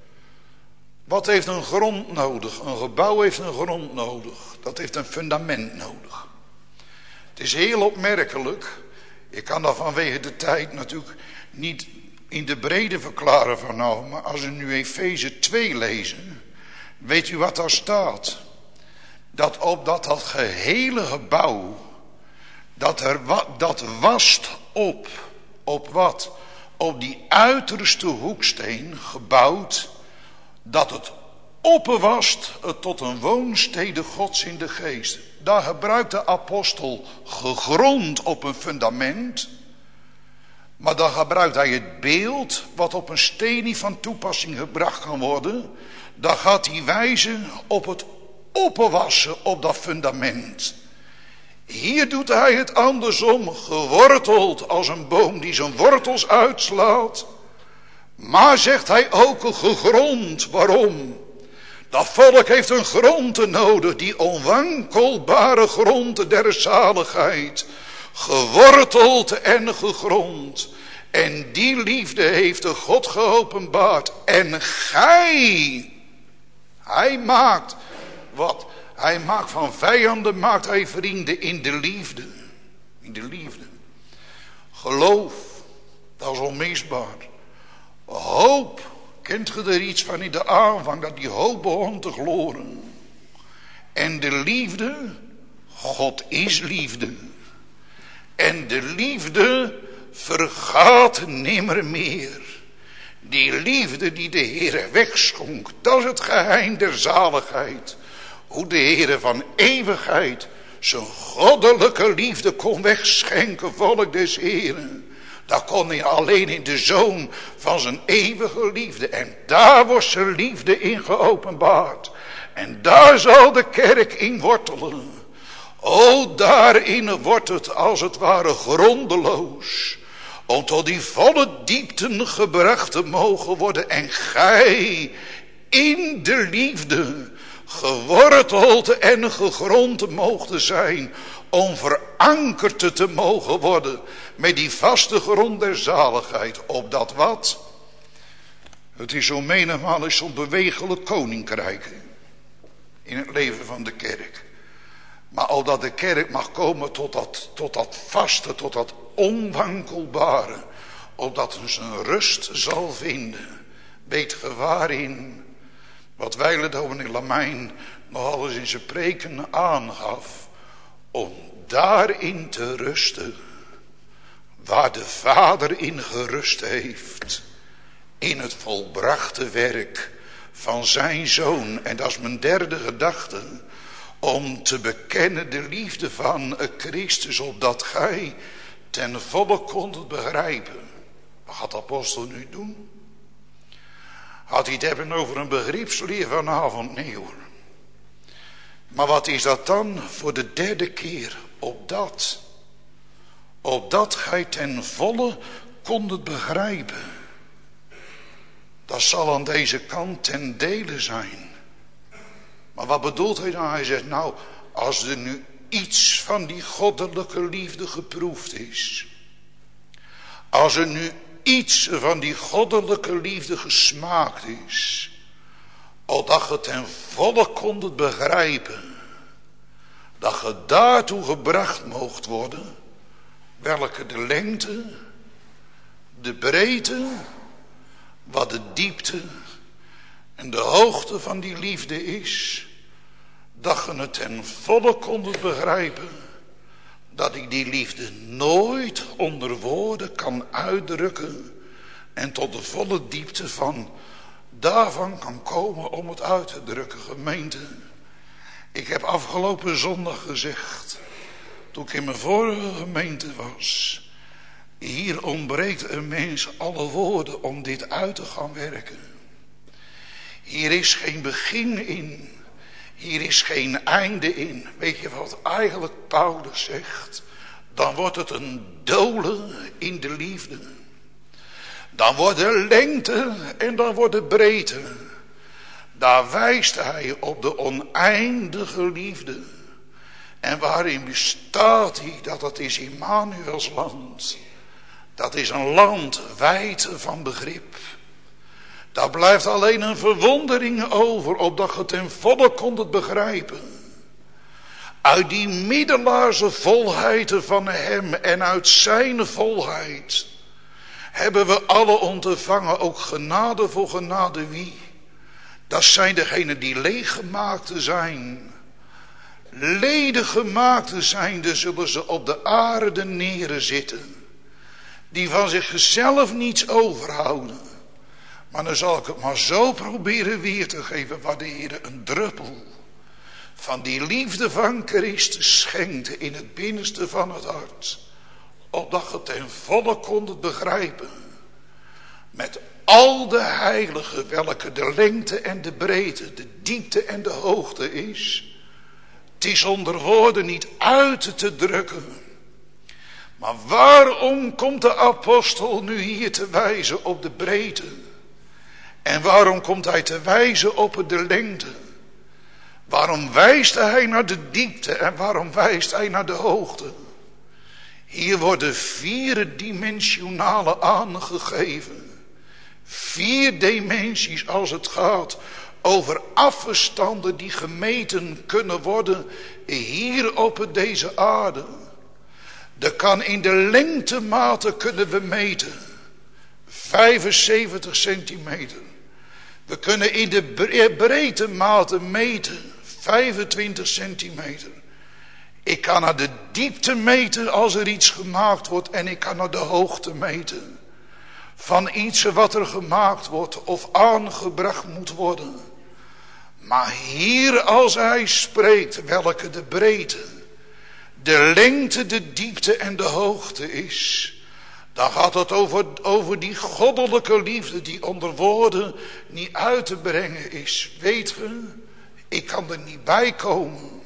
Wat heeft een grond nodig? Een gebouw heeft een grond nodig. Dat heeft een fundament nodig. Het is heel opmerkelijk. Ik kan dat vanwege de tijd natuurlijk niet in de brede verklaren van nou. Maar als we nu Efeze twee lezen. Weet u wat daar staat? Dat op dat, dat gehele gebouw. Dat, er, dat wast op. Op wat? Op die uiterste hoeksteen gebouwd, dat het opperwast tot een woonstede Gods in de geest. Daar gebruikt de apostel gegrond op een fundament, maar dan gebruikt hij het beeld wat op een steen niet van toepassing gebracht kan worden. Dan gaat hij wijzen op het opperwassen op dat fundament. Hier doet hij het andersom, geworteld als een boom die zijn wortels uitslaat. Maar zegt hij ook gegrond. Waarom? Dat volk heeft een grond nodig, die onwankelbare grond der zaligheid. Geworteld en gegrond. En die liefde heeft de God geopenbaard. En gij, hij maakt wat? Hij maakt van vijanden, maakt hij vrienden in de liefde. In de liefde. Geloof, dat is onmisbaar. Hoop, kent je er iets van in de aanvang, dat die hoop begon te gloren. En de liefde, God is liefde. En de liefde vergaat nimmer meer. Die liefde die de Heer wegschonk, dat is het geheim der zaligheid. Hoe de Heer van eeuwigheid zijn goddelijke liefde kon wegschenken, volk des Heeren. Dat kon hij alleen in de Zoon van zijn eeuwige liefde. En daar wordt zijn liefde in geopenbaard. En daar zal de kerk in wortelen. O, daarin wordt het als het ware grondeloos. Om tot die volle diepten gebracht te mogen worden. En gij in de liefde geworteld en gegrond mogen zijn, om verankerd te mogen worden met die vaste grond der zaligheid, opdat wat? Het is zo menigmaal is zo'n bewegelijk koninkrijk in het leven van de kerk. Maar opdat de kerk mag komen tot dat, tot dat vaste, tot dat onwankelbare, opdat het zijn rust zal vinden. Weet ge waarin? wat wijle dominee Lamijn nogal eens in zijn preken aangaf, om daarin te rusten waar de Vader in gerust heeft, in het volbrachte werk van zijn Zoon. En dat is mijn derde gedachte, om te bekennen de liefde van Christus, opdat gij ten volle kondet begrijpen. Wat gaat de apostel nu doen? Had hij het hebben over een begripsleer vanavond? Nee hoor. Maar wat is dat dan voor de derde keer? Opdat, opdat gij ten volle kondet begrijpen. Dat zal aan deze kant ten dele zijn. Maar wat bedoelt hij dan? Hij zegt, nou, als er nu iets van die goddelijke liefde geproefd is, als er nu iets van die goddelijke liefde gesmaakt is, opdat je ten volle kondet begrijpen, dat je daartoe gebracht moogt worden, welke de lengte, de breedte, wat de diepte en de hoogte van die liefde is, dat je het ten volle kondet begrijpen, dat ik die liefde nooit onder woorden kan uitdrukken en tot de volle diepte van daarvan kan komen om het uit te drukken. Gemeente, ik heb afgelopen zondag gezegd, toen ik in mijn vorige gemeente was, hier ontbreekt een mens alle woorden om dit uit te gaan werken. Hier is geen begin in. Hier is geen einde in. Weet je wat eigenlijk Paulus zegt? Dan wordt het een dolen in de liefde. Dan wordt de lengte en dan wordt de breedte. Daar wijst hij op de oneindige liefde. En waarin bestaat hij? Dat het is Immanuels land. Dat is een land wijd van begrip. Daar blijft alleen een verwondering over, opdat je ten volle kondet begrijpen. Uit die middelaarse volheid van hem en uit zijn volheid hebben we alle ontvangen, ook genade voor genade. Wie? Dat zijn degenen die leeggemaakte zijn. Ledige zijnde zullen ze op de aarde neerzitten. Die van zichzelf niets overhouden. Maar dan zal ik het maar zo proberen weer te geven, waar de Heer een druppel van die liefde van Christus schenkt in het binnenste van het hart. Opdat je ten volle kondet begrijpen. Met al de heiligen, welke de lengte en de breedte, de diepte en de hoogte is. Het is onder woorden niet uit te drukken. Maar waarom komt de apostel nu hier te wijzen op de breedte? En waarom komt hij te wijzen op de lengte? Waarom wijst hij naar de diepte en waarom wijst hij naar de hoogte? Hier worden vier dimensionale aangegeven. Vier dimensies als het gaat over afstanden die gemeten kunnen worden hier op deze aarde. Er kan in de lengtemate kunnen we meten. vijfenzeventig centimeter. We kunnen in de breedtemate meten. vijfentwintig centimeter. Ik kan naar de diepte meten als er iets gemaakt wordt. En ik kan naar de hoogte meten. Van iets wat er gemaakt wordt of aangebracht moet worden. Maar hier als hij spreekt, welke de breedte, de lengte, de diepte en de hoogte is. Dan gaat het over, over die goddelijke liefde die onder woorden niet uit te brengen is. Weet je, ik kan er niet bij komen.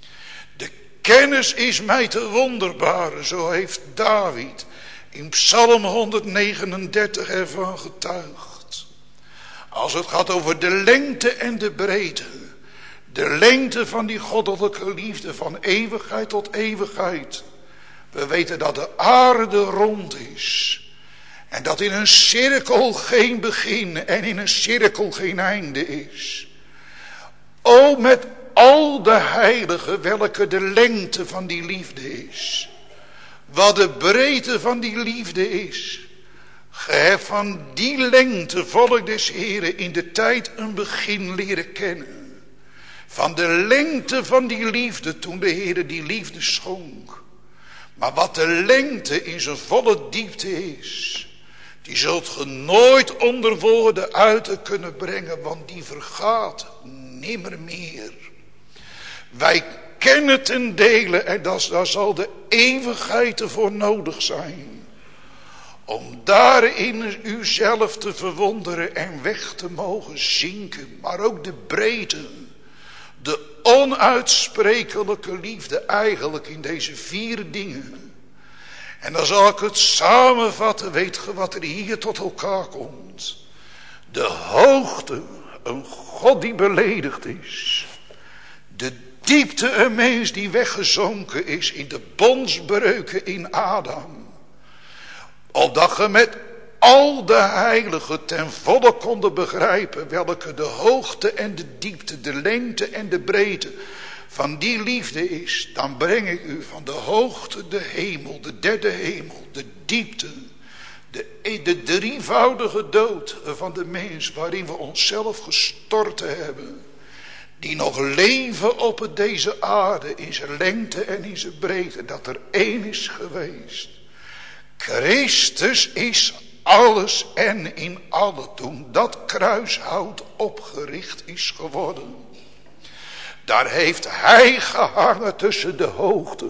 De kennis is mij te wonderbaar, zo heeft David in Psalm honderdnegenendertig ervan getuigd. Als het gaat over de lengte en de breedte. De lengte van die goddelijke liefde van eeuwigheid tot eeuwigheid. We weten dat de aarde rond is. En dat in een cirkel geen begin en in een cirkel geen einde is. O, met al de heiligen welke de lengte van die liefde is. Wat de breedte van die liefde is. Ge hebt van die lengte, volk des Heren, in de tijd een begin leren kennen. Van de lengte van die liefde, toen de Heere die liefde schonk. Maar wat de lengte in zijn volle diepte is, die zult ge nooit onder woorden uit te kunnen brengen, want die vergaat nimmer meer. Wij kennen ten dele, en dat, daar zal de eeuwigheid ervoor nodig zijn, om daarin uzelf te verwonderen en weg te mogen zinken, maar ook de breedte, de onuitsprekelijke liefde eigenlijk in deze vier dingen. En dan zal ik het samenvatten, weet ge wat er hier tot elkaar komt. De hoogte, een God die beledigd is. De diepte, een mens die weggezonken is in de bondsbreuken in Adam. Opdat ge met al de heiligen ten volle konden begrijpen welke de hoogte en de diepte, de lengte en de breedte van die liefde is. Dan breng ik u van de hoogte de hemel, de derde hemel, de diepte, de, de drievoudige dood van de mens waarin we onszelf gestorten hebben. Die nog leven op deze aarde in zijn lengte en in zijn breedte, dat er één is geweest. Christus is alles en in alle, toen dat kruishout opgericht is geworden. Daar heeft hij gehangen tussen de hoogte.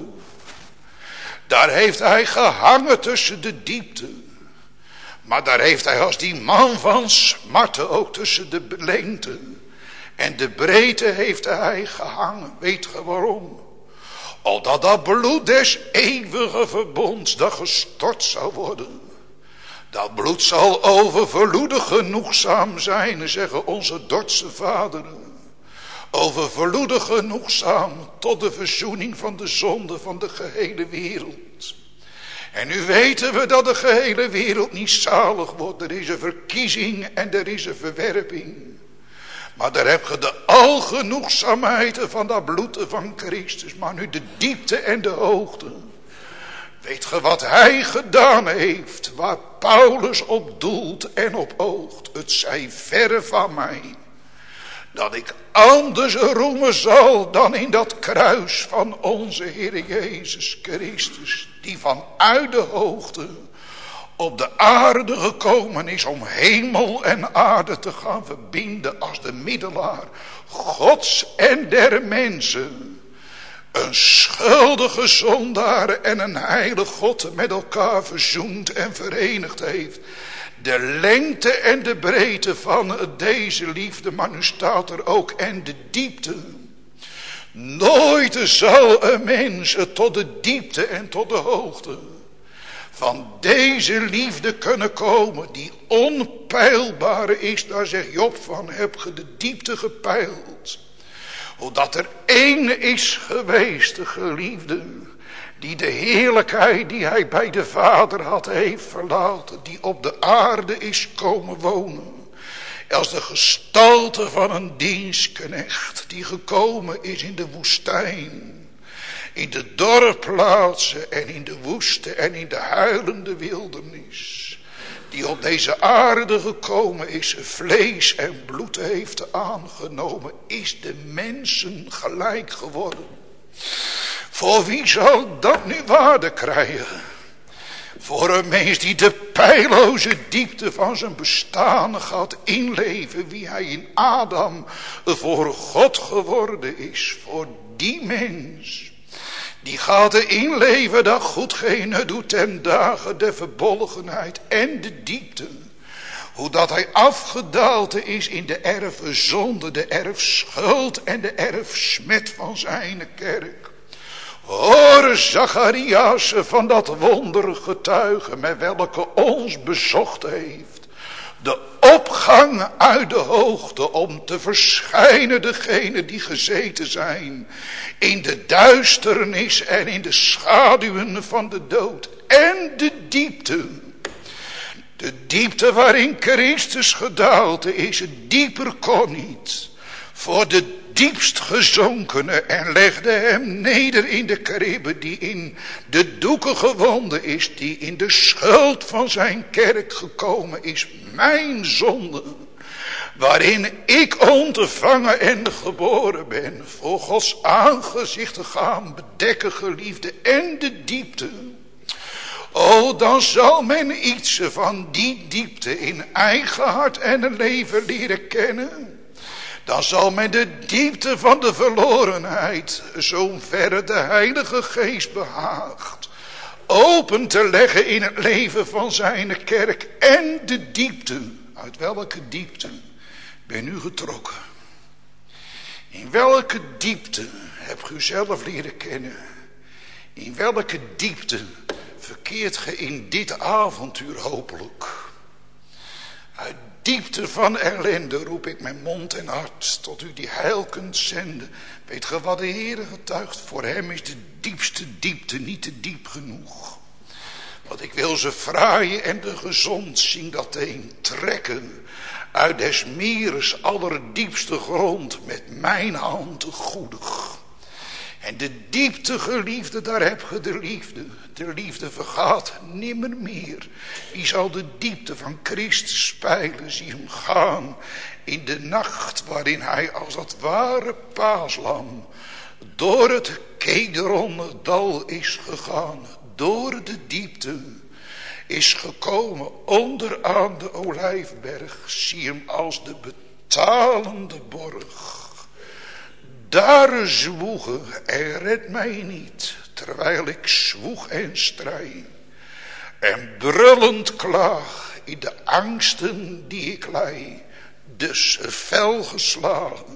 Daar heeft hij gehangen tussen de diepte. Maar daar heeft hij als die man van smarten ook tussen de lengte en de breedte heeft hij gehangen. Weet ge waarom? Opdat dat bloed des eeuwige verbonds dat gestort zou worden. Dat bloed zal overvloedig genoegzaam zijn, zeggen onze Dordtse vaderen. Overvloedig genoegzaam tot de verzoening van de zonde van de gehele wereld. En nu weten we dat de gehele wereld niet zalig wordt. Er is een verkiezing en er is een verwerping. Maar daar heb je de algenoegzaamheid van dat bloed van Christus. Maar nu de diepte en de hoogte. Weet ge wat hij gedaan heeft, waar Paulus op doelt en op oogt? Het zij verre van mij dat ik anders roemen zal dan in dat kruis van onze Heer Jezus Christus, die vanuit de hoogte op de aarde gekomen is om hemel en aarde te gaan verbinden als de middelaar Gods en der mensen. Een schuldige zondaar en een heilig God met elkaar verzoend en verenigd heeft. De lengte en de breedte van deze liefde, maar nu staat er ook en de diepte. Nooit zal een mens tot de diepte en tot de hoogte van deze liefde kunnen komen die onpeilbaar is. Daar zegt Job van, heb ge de diepte gepeild. Omdat er één is geweest, de geliefde, die de heerlijkheid die hij bij de Vader had heeft verlaten, die op de aarde is komen wonen. Als de gestalte van een dienstknecht die gekomen is in de woestijn. In de dorpplaatsen en in de woeste en in de huilende wildernis. Die op deze aarde gekomen is, vlees en bloed heeft aangenomen, is de mensen gelijk geworden. Voor wie zal dat nu waarde krijgen? Voor een mens die de peilloze diepte van zijn bestaan gaat inleven, wie hij in Adam voor God geworden is. Voor die mens, die gaat er inleven dat goedgene doet ten dagen de verbolgenheid en de diepte. Hoe dat hij afgedaald is in de erfzonde, de erfschuld en de erfsmet van zijn kerk. Hoor Zacharias van dat wonder getuigen met welke ons bezocht heeft. De opgang uit de hoogte om te verschijnen degenen die gezeten zijn in de duisternis en in de schaduwen van de dood. En de diepte. De diepte waarin Christus gedaald is, dieper kon niet. Voor de diepst gezonkene en legde hem neder in de kribbe die in de doeken gewonden is, die in de schuld van zijn kerk gekomen is, mijn zonde, waarin ik ontvangen en geboren ben, voor Gods aangezicht te gaan bedekken, geliefde, en de diepte. O, dan zal men iets van die diepte in eigen hart en leven leren kennen. Dan zal men de diepte van de verlorenheid, zoverre de Heilige Geest behaagt, open te leggen in het leven van zijn kerk. En de diepte, uit welke diepte ben u getrokken? In welke diepte hebt u zelf leren kennen? In welke diepte verkeert ge in dit avontuur hopelijk? Uit diepte van ellende roep ik mijn mond en hart tot u die heil kunt zenden. Weet ge wat de Heere getuigt? Voor hem is de diepste diepte niet te diep genoeg. Want ik wil ze fraaien en de gezond zien dat een trekken uit des meeres allerdiepste grond met mijn hand te goedig. En de diepte, geliefde, daar heb ge de liefde. De liefde vergaat nimmer meer. Wie zal de diepte van Christus spijlen, zie hem gaan in de nacht waarin hij als het ware paaslam door het Kedrondal is gegaan. Door de diepte is gekomen onderaan de Olijfberg. Zie hem als de betalende borg. Daar zwoegen en red mij niet, terwijl ik zwoeg en strijd. En brullend klaag in de angsten die ik lei, dus fel geslagen.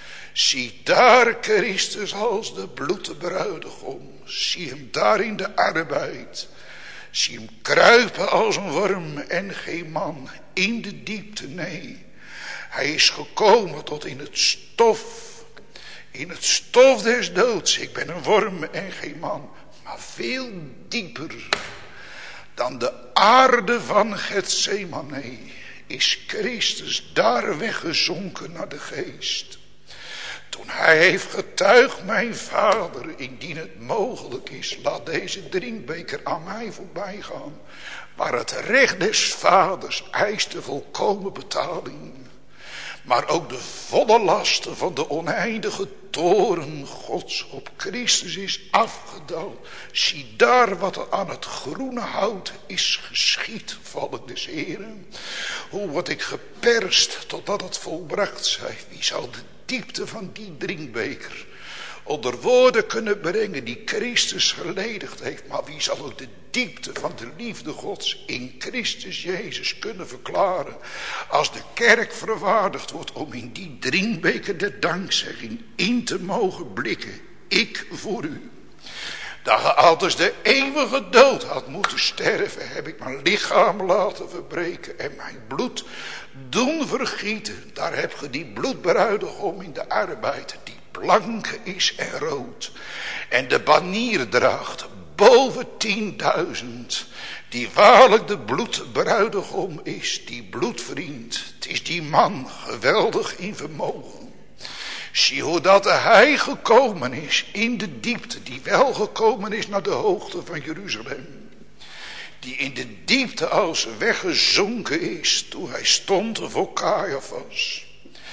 Zie daar Christus als de bloedbruidegom, zie hem daar in de arbeid. Zie hem kruipen als een worm en geen man in de diepte, nee. Hij is gekomen tot in het stof. In het stof des doods, ik ben een worm en geen man, maar veel dieper dan de aarde van Getsemane is Christus daar weggezonken naar de geest. Toen hij heeft getuigd, mijn vader, indien het mogelijk is, laat deze drinkbeker aan mij voorbij gaan. Maar het recht des vaders eist de volkomen betaling. Maar ook de volle lasten van de oneindige toren Gods op Christus is afgedaald. Zie daar wat er aan het groene hout is geschied, volk des Heren. Hoe word ik geperst totdat het volbracht zij. Wie zal de diepte van die drinkbeker onder woorden kunnen brengen die Christus geledigd heeft. Maar wie zal ook de diepte van de liefde Gods in Christus Jezus kunnen verklaren. Als de kerk verwaardigd wordt om in die drinkbeker de dankzegging in te mogen blikken. Ik voor u. Dat ge altijd de eeuwige dood had moeten sterven, heb ik mijn lichaam laten verbreken en mijn bloed doen vergieten. Daar heb ge die bloedbruidegom in de arbeid, die blank is en rood. En de banier draagt boven tienduizend. Die waarlijk de bloedbruidegom is, die bloedvriend. Het is die man geweldig in vermogen. Zie hoe dat hij gekomen is in de diepte, die wel gekomen is naar de hoogte van Jeruzalem. Die in de diepte als weggezonken is toen hij stond voor Caiaphas.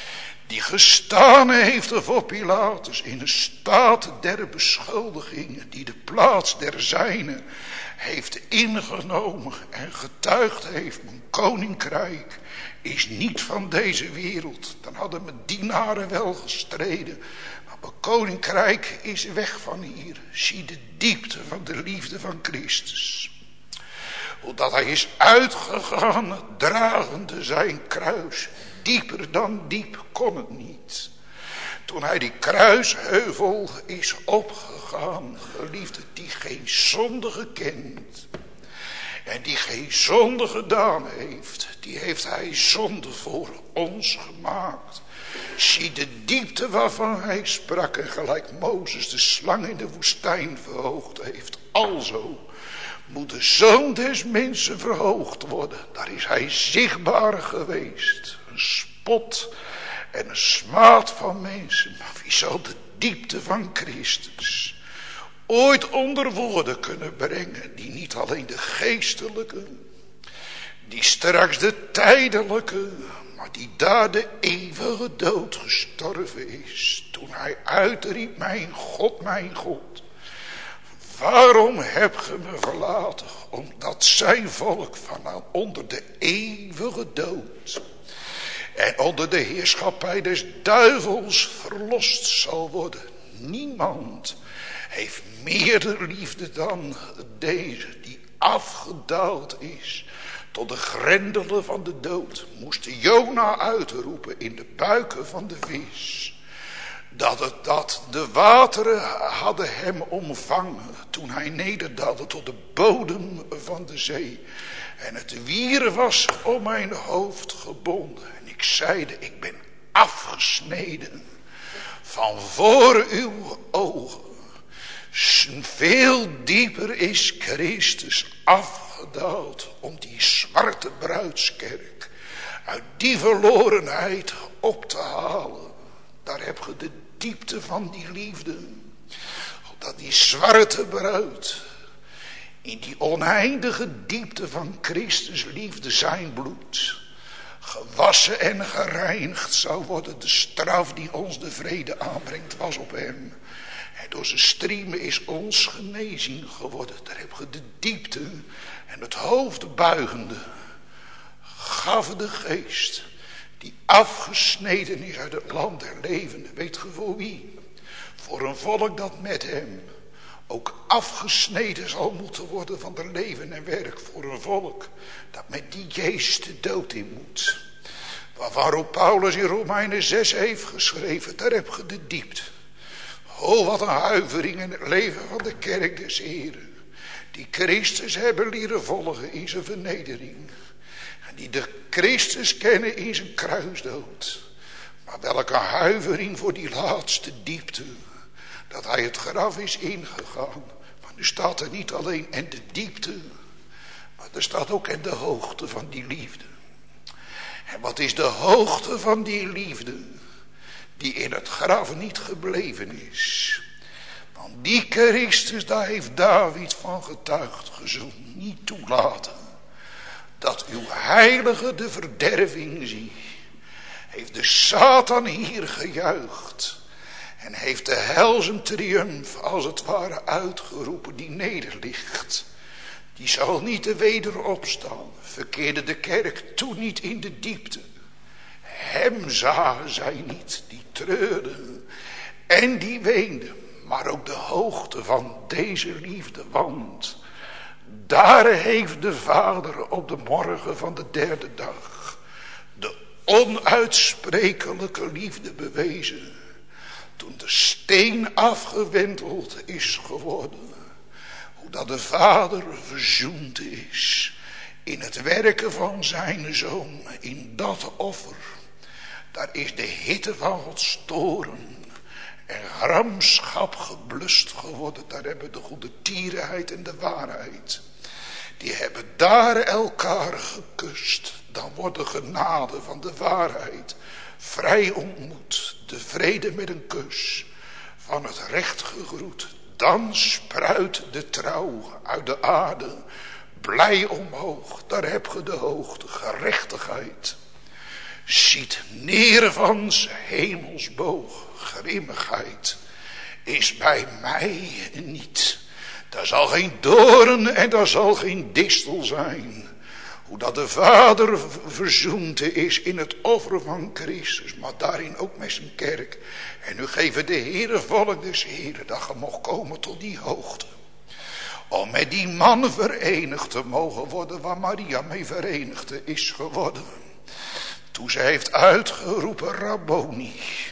Die gestaan heeft voor Pilatus in een staat der beschuldigingen. Die de plaats der zijnen heeft ingenomen en getuigd heeft. Mijn koninkrijk is niet van deze wereld. Dan hadden mijn dienaren wel gestreden. Maar mijn koninkrijk is weg van hier. Zie de diepte van de liefde van Christus. Hoe dat hij is uitgegaan dragende zijn kruis. Dieper dan diep kon het niet. Toen hij die kruisheuvel is opgegaan, geliefde, die geen zonde gekend. En die geen zonde gedaan heeft, die heeft hij zonde voor ons gemaakt. Zie de diepte waarvan hij sprak en gelijk Mozes de slang in de woestijn verhoogd heeft. Alzo moet de zoon des mensen verhoogd worden. Daar is hij zichtbaar geweest. Een spot en een smaad van mensen. Maar wie zal de diepte van Christus ooit onder woorden kunnen brengen, die niet alleen de geestelijke, die straks de tijdelijke, maar die daar de eeuwige dood gestorven is, toen hij uitriep, mijn God, mijn God, waarom heb ge me verlaten? Omdat zijn volk van onder de eeuwige dood en onder de heerschappij des duivels verlost zal worden. Niemand heeft meer de liefde dan deze, die afgedaald is tot de grendelen van de dood. Moest Jona uitroepen in de buiken van de vis, dat, het, dat de wateren hadden hem omvangen toen hij nederdaalde tot de bodem van de zee. En het wier was om mijn hoofd gebonden. En ik zeide, ik ben afgesneden van voor uw ogen. Veel dieper is Christus afgedaald om die zwarte bruidskerk uit die verlorenheid op te halen. Daar heb je de diepte van die liefde. Dat die zwarte bruid in die oneindige diepte van Christus liefde, zijn bloed, gewassen en gereinigd zou worden. De straf die ons de vrede aanbrengt was op hem. En door zijn striemen is ons genezing geworden. Daar heb je de diepte en het hoofd buigende gaf de geest die afgesneden is uit het land der levenden. Weet je voor wie? Voor een volk dat met hem ook afgesneden zal moeten worden van de leven en werk. Voor een volk dat met die Jezus de dood in moet. Waarop Paulus in Romeinen zes heeft geschreven. Daar heb je de diepte. Oh, wat een huivering in het leven van de kerk des Heren. Die Christus hebben leren volgen in zijn vernedering. En die de Christus kennen in zijn kruisdood. Maar welke huivering voor die laatste diepte. Dat hij het graf is ingegaan. Maar nu staat er niet alleen en de diepte. Maar er staat ook en de hoogte van die liefde. En wat is de hoogte van die liefde? Die in het graf niet gebleven is. Want die Christus, daar heeft David van getuigd. Ge zult niet toelaten dat uw heilige de verderving zie. Heeft de Satan hier gejuicht. En heeft de hel zijn triumf als het ware uitgeroepen die nederligt. Die zal niet te weder opstaan. Verkeerde de kerk toen niet in de diepte. Hem zagen zij niet, die treurden en die weenden. Maar ook de hoogte van deze liefde, want daar heeft de Vader op de morgen van de derde dag de onuitsprekelijke liefde bewezen. Toen de steen afgewenteld is geworden, hoe dat de Vader verzoend is in het werken van zijn Zoon, in dat offer. Daar is de hitte van Gods toorn en gramschap geblust geworden. Daar hebben de goede tierenheid en de waarheid. Die hebben daar elkaar gekust. Dan wordt de genade van de waarheid vrij ontmoet. De vrede met een kus van het recht gegroet. Dan spruit de trouw uit de aarde blij omhoog. Daar heb je de hoogte, gerechtigheid. Ziet neer van zijn hemelsboog, grimmigheid is bij mij niet. Daar zal geen doorn en daar zal geen distel zijn. Hoe dat de Vader verzoend is in het offer van Christus, maar daarin ook met zijn kerk. En nu geven de Heere volk des Heeren dat je mocht komen tot die hoogte. Om met die man verenigd te mogen worden waar Maria mee verenigd is geworden. Toen ze heeft uitgeroepen Rabboni.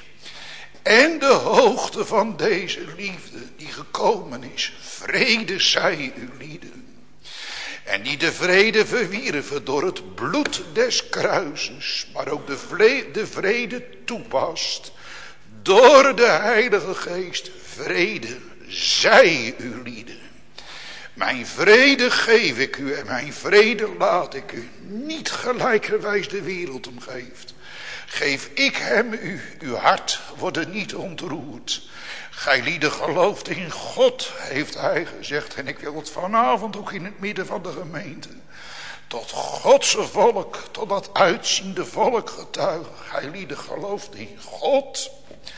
En de hoogte van deze liefde die gekomen is. Vrede zij uw lieden. En die de vrede verwierven door het bloed des kruises. Maar ook de vrede, de vrede toepast. Door de Heilige Geest. Vrede zij uw lieden. Mijn vrede geef ik u en mijn vrede laat ik u. Niet gelijkerwijs de wereld hem geeft. Geef ik hem u, uw hart wordt niet ontroerd. Gij lieden gelooft in God, heeft hij gezegd. En ik wil het vanavond ook in het midden van de gemeente tot Godse volk, tot dat uitziende volk getuigen. Gij lieden gelooft in God,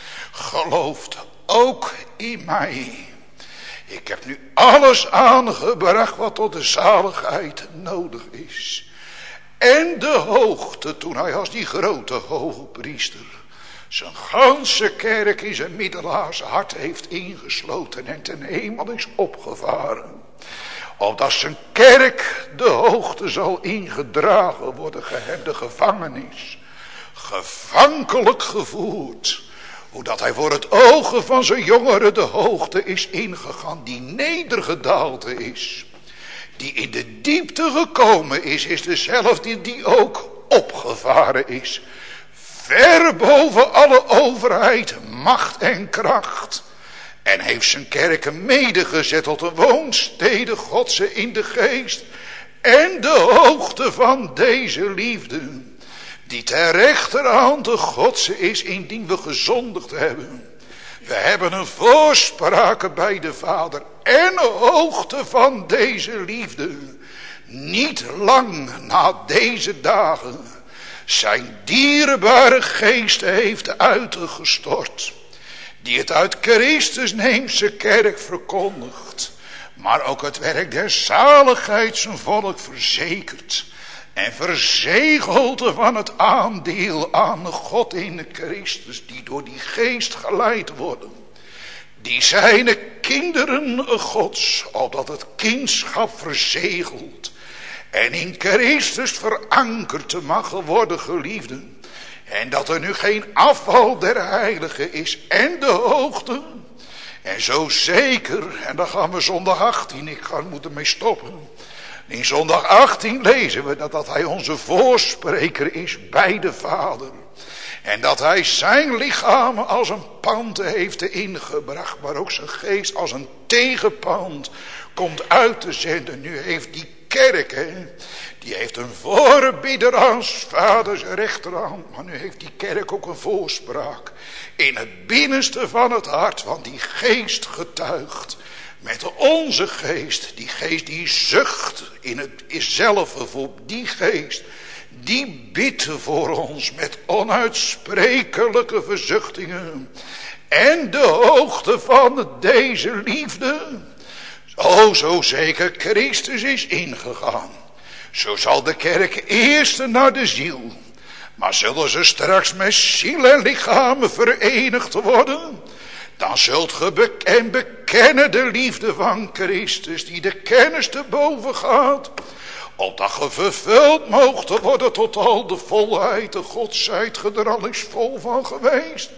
gelooft ook in mij. Ik heb nu alles aangebracht wat tot de zaligheid nodig is. En de hoogte, toen hij als die grote hoge priester zijn ganse kerk in zijn middelaars hart heeft ingesloten en ten hemel is opgevaren. Opdat zijn kerk de hoogte zal ingedragen worden, gehebt de gevangenis, gevankelijk gevoerd. Hoe hij voor het ogen van zijn jongeren de hoogte is ingegaan, die nedergedaald is. Die in de diepte gekomen is, is dezelfde die ook opgevaren is. Ver boven alle overheid, macht en kracht. En heeft zijn kerken medegezet tot een woonstede Godse in de geest. En de hoogte van deze liefde, die ter rechterhand de Godse is, indien we gezondigd hebben. We hebben een voorspraak bij de Vader en de hoogte van deze liefde. Niet lang na deze dagen zijn dierbare geest heeft uitgestort. Die het uit Christus neemt zijn kerk verkondigt. Maar ook het werk der zaligheid zijn volk verzekert. En verzegelt van het aandeel aan God in Christus, die door die geest geleid worden. Die zijn kinderen Gods, opdat het kindschap verzegeld en in Christus verankerd te mag worden, geliefden. En dat er nu geen afval der heiligen is en de hoogte. En zo zeker, en dan gaan we zondag achttien, ik ga moeten mee stoppen. In zondag achttien lezen we dat, dat hij onze voorspreker is bij de Vader. En dat hij zijn lichaam als een pand heeft ingebracht, maar ook zijn geest als een tegenpand komt uit te zenden. Nu heeft die kerk, hè, die heeft een voorbidder als vaders rechterhand, maar nu heeft die kerk ook een voorspraak in het binnenste van het hart, want die geest getuigt met onze geest, die geest die zucht in het zelf voor die geest, die bidt voor ons met onuitsprekelijke verzuchtingen. En de hoogte van deze liefde, o zo zeker Christus is ingegaan. Zo zal de kerk eerst naar de ziel, maar zullen ze straks met ziel en lichaam verenigd worden, dan zult ge be- en bekennen de liefde van Christus, die de kennis te boven gaat, opdat ge vervuld moogt worden tot al de volheid. De God zijt ge er al eens vol van geweest.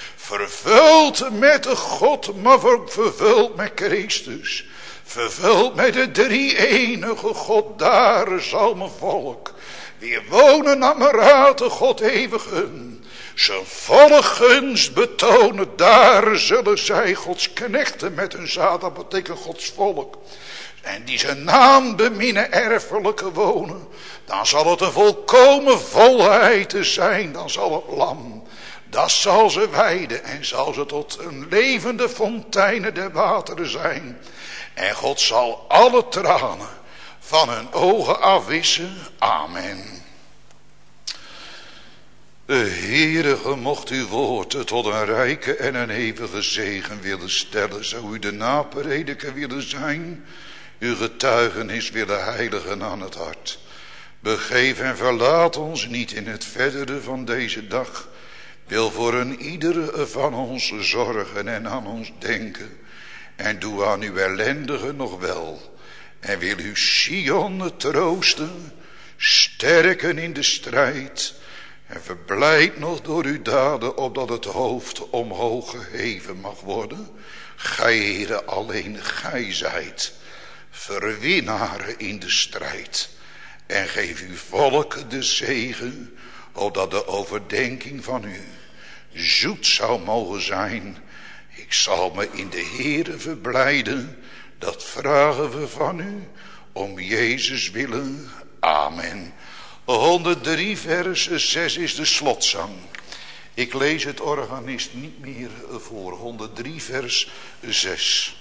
Vervuld met de God, maar ook vervuld met Christus. Vervuld met de drie enige God, daar zal mijn volk weer wonen naar mijn raad, de God eeuwigen. Zijn volle gunst betonen, daar zullen zij Gods knechten met hun zaad, dat betekent Gods volk. En die zijn naam beminnen erfelijke wonen. Dan zal het een volkomen volheid zijn, dan zal het lam, dat zal ze weiden en zal ze tot een levende fonteinen der wateren zijn. En God zal alle tranen van hun ogen afwissen. Amen. De Heere mocht uw woord tot een rijke en een eeuwige zegen willen stellen. Zou u de naprediker willen zijn, uw getuigenis willen heiligen aan het hart. Begeef en verlaat ons niet in het verdere van deze dag. Wil voor een iedere van ons zorgen en aan ons denken. En doe aan uw ellendigen nog wel. En wil u Sion troosten, sterken in de strijd. En verblijd nog door uw daden, opdat het hoofd omhoog geheven mag worden. Gij, Heere, alleen gij zijt verwinnaren in de strijd. En geef uw volk de zegen, opdat de overdenking van u zoet zou mogen zijn. Ik zal me in de Heere verblijden, dat vragen we van u, om Jezus willen. Amen. honderddrie vers zes is de slotzang. Ik lees het organist niet meer voor. honderddrie vers zes.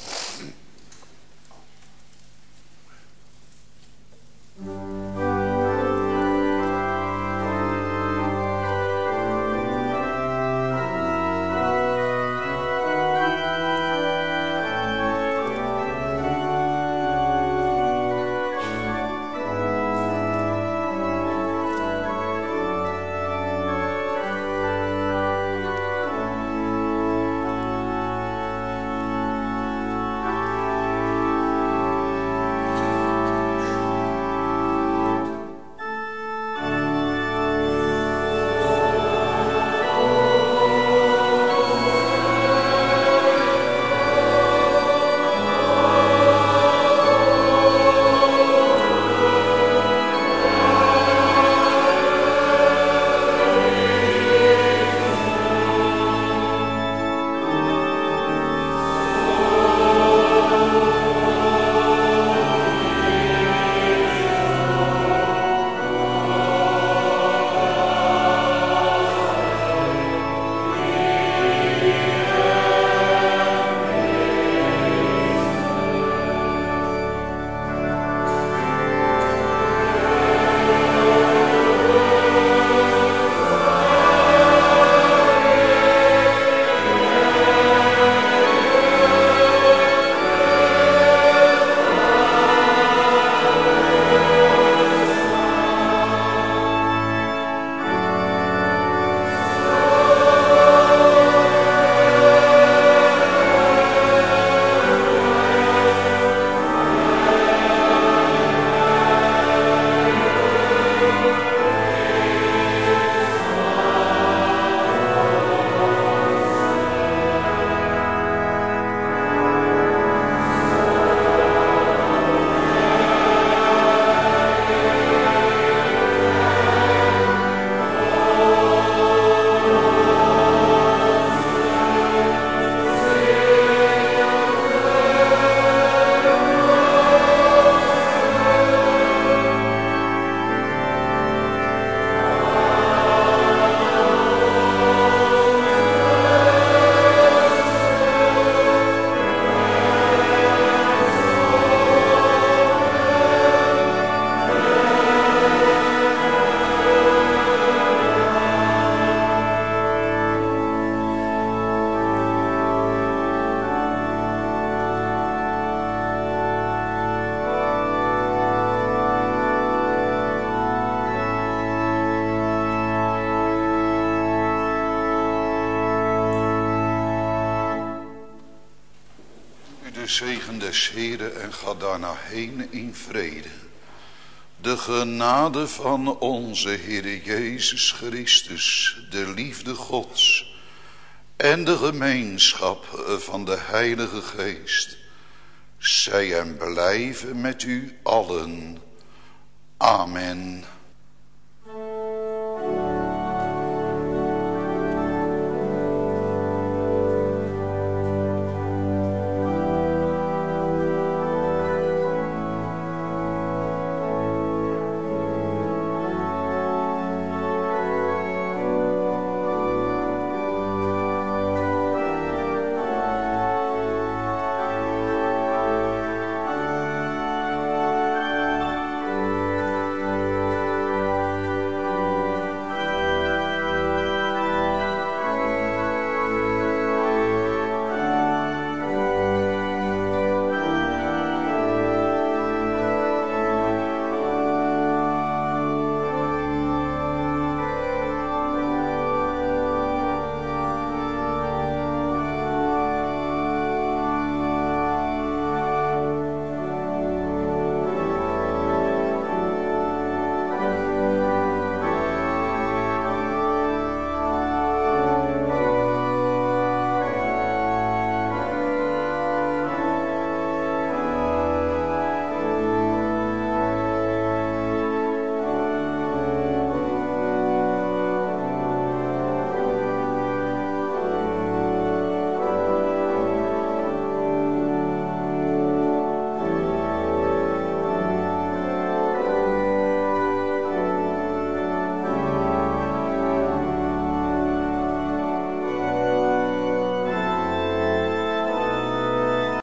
Zegen des Heren en ga daarna heen in vrede. De genade van onze Heer Jezus Christus, de liefde Gods en de gemeenschap van de Heilige Geest, zij en blijven met u allen. Amen.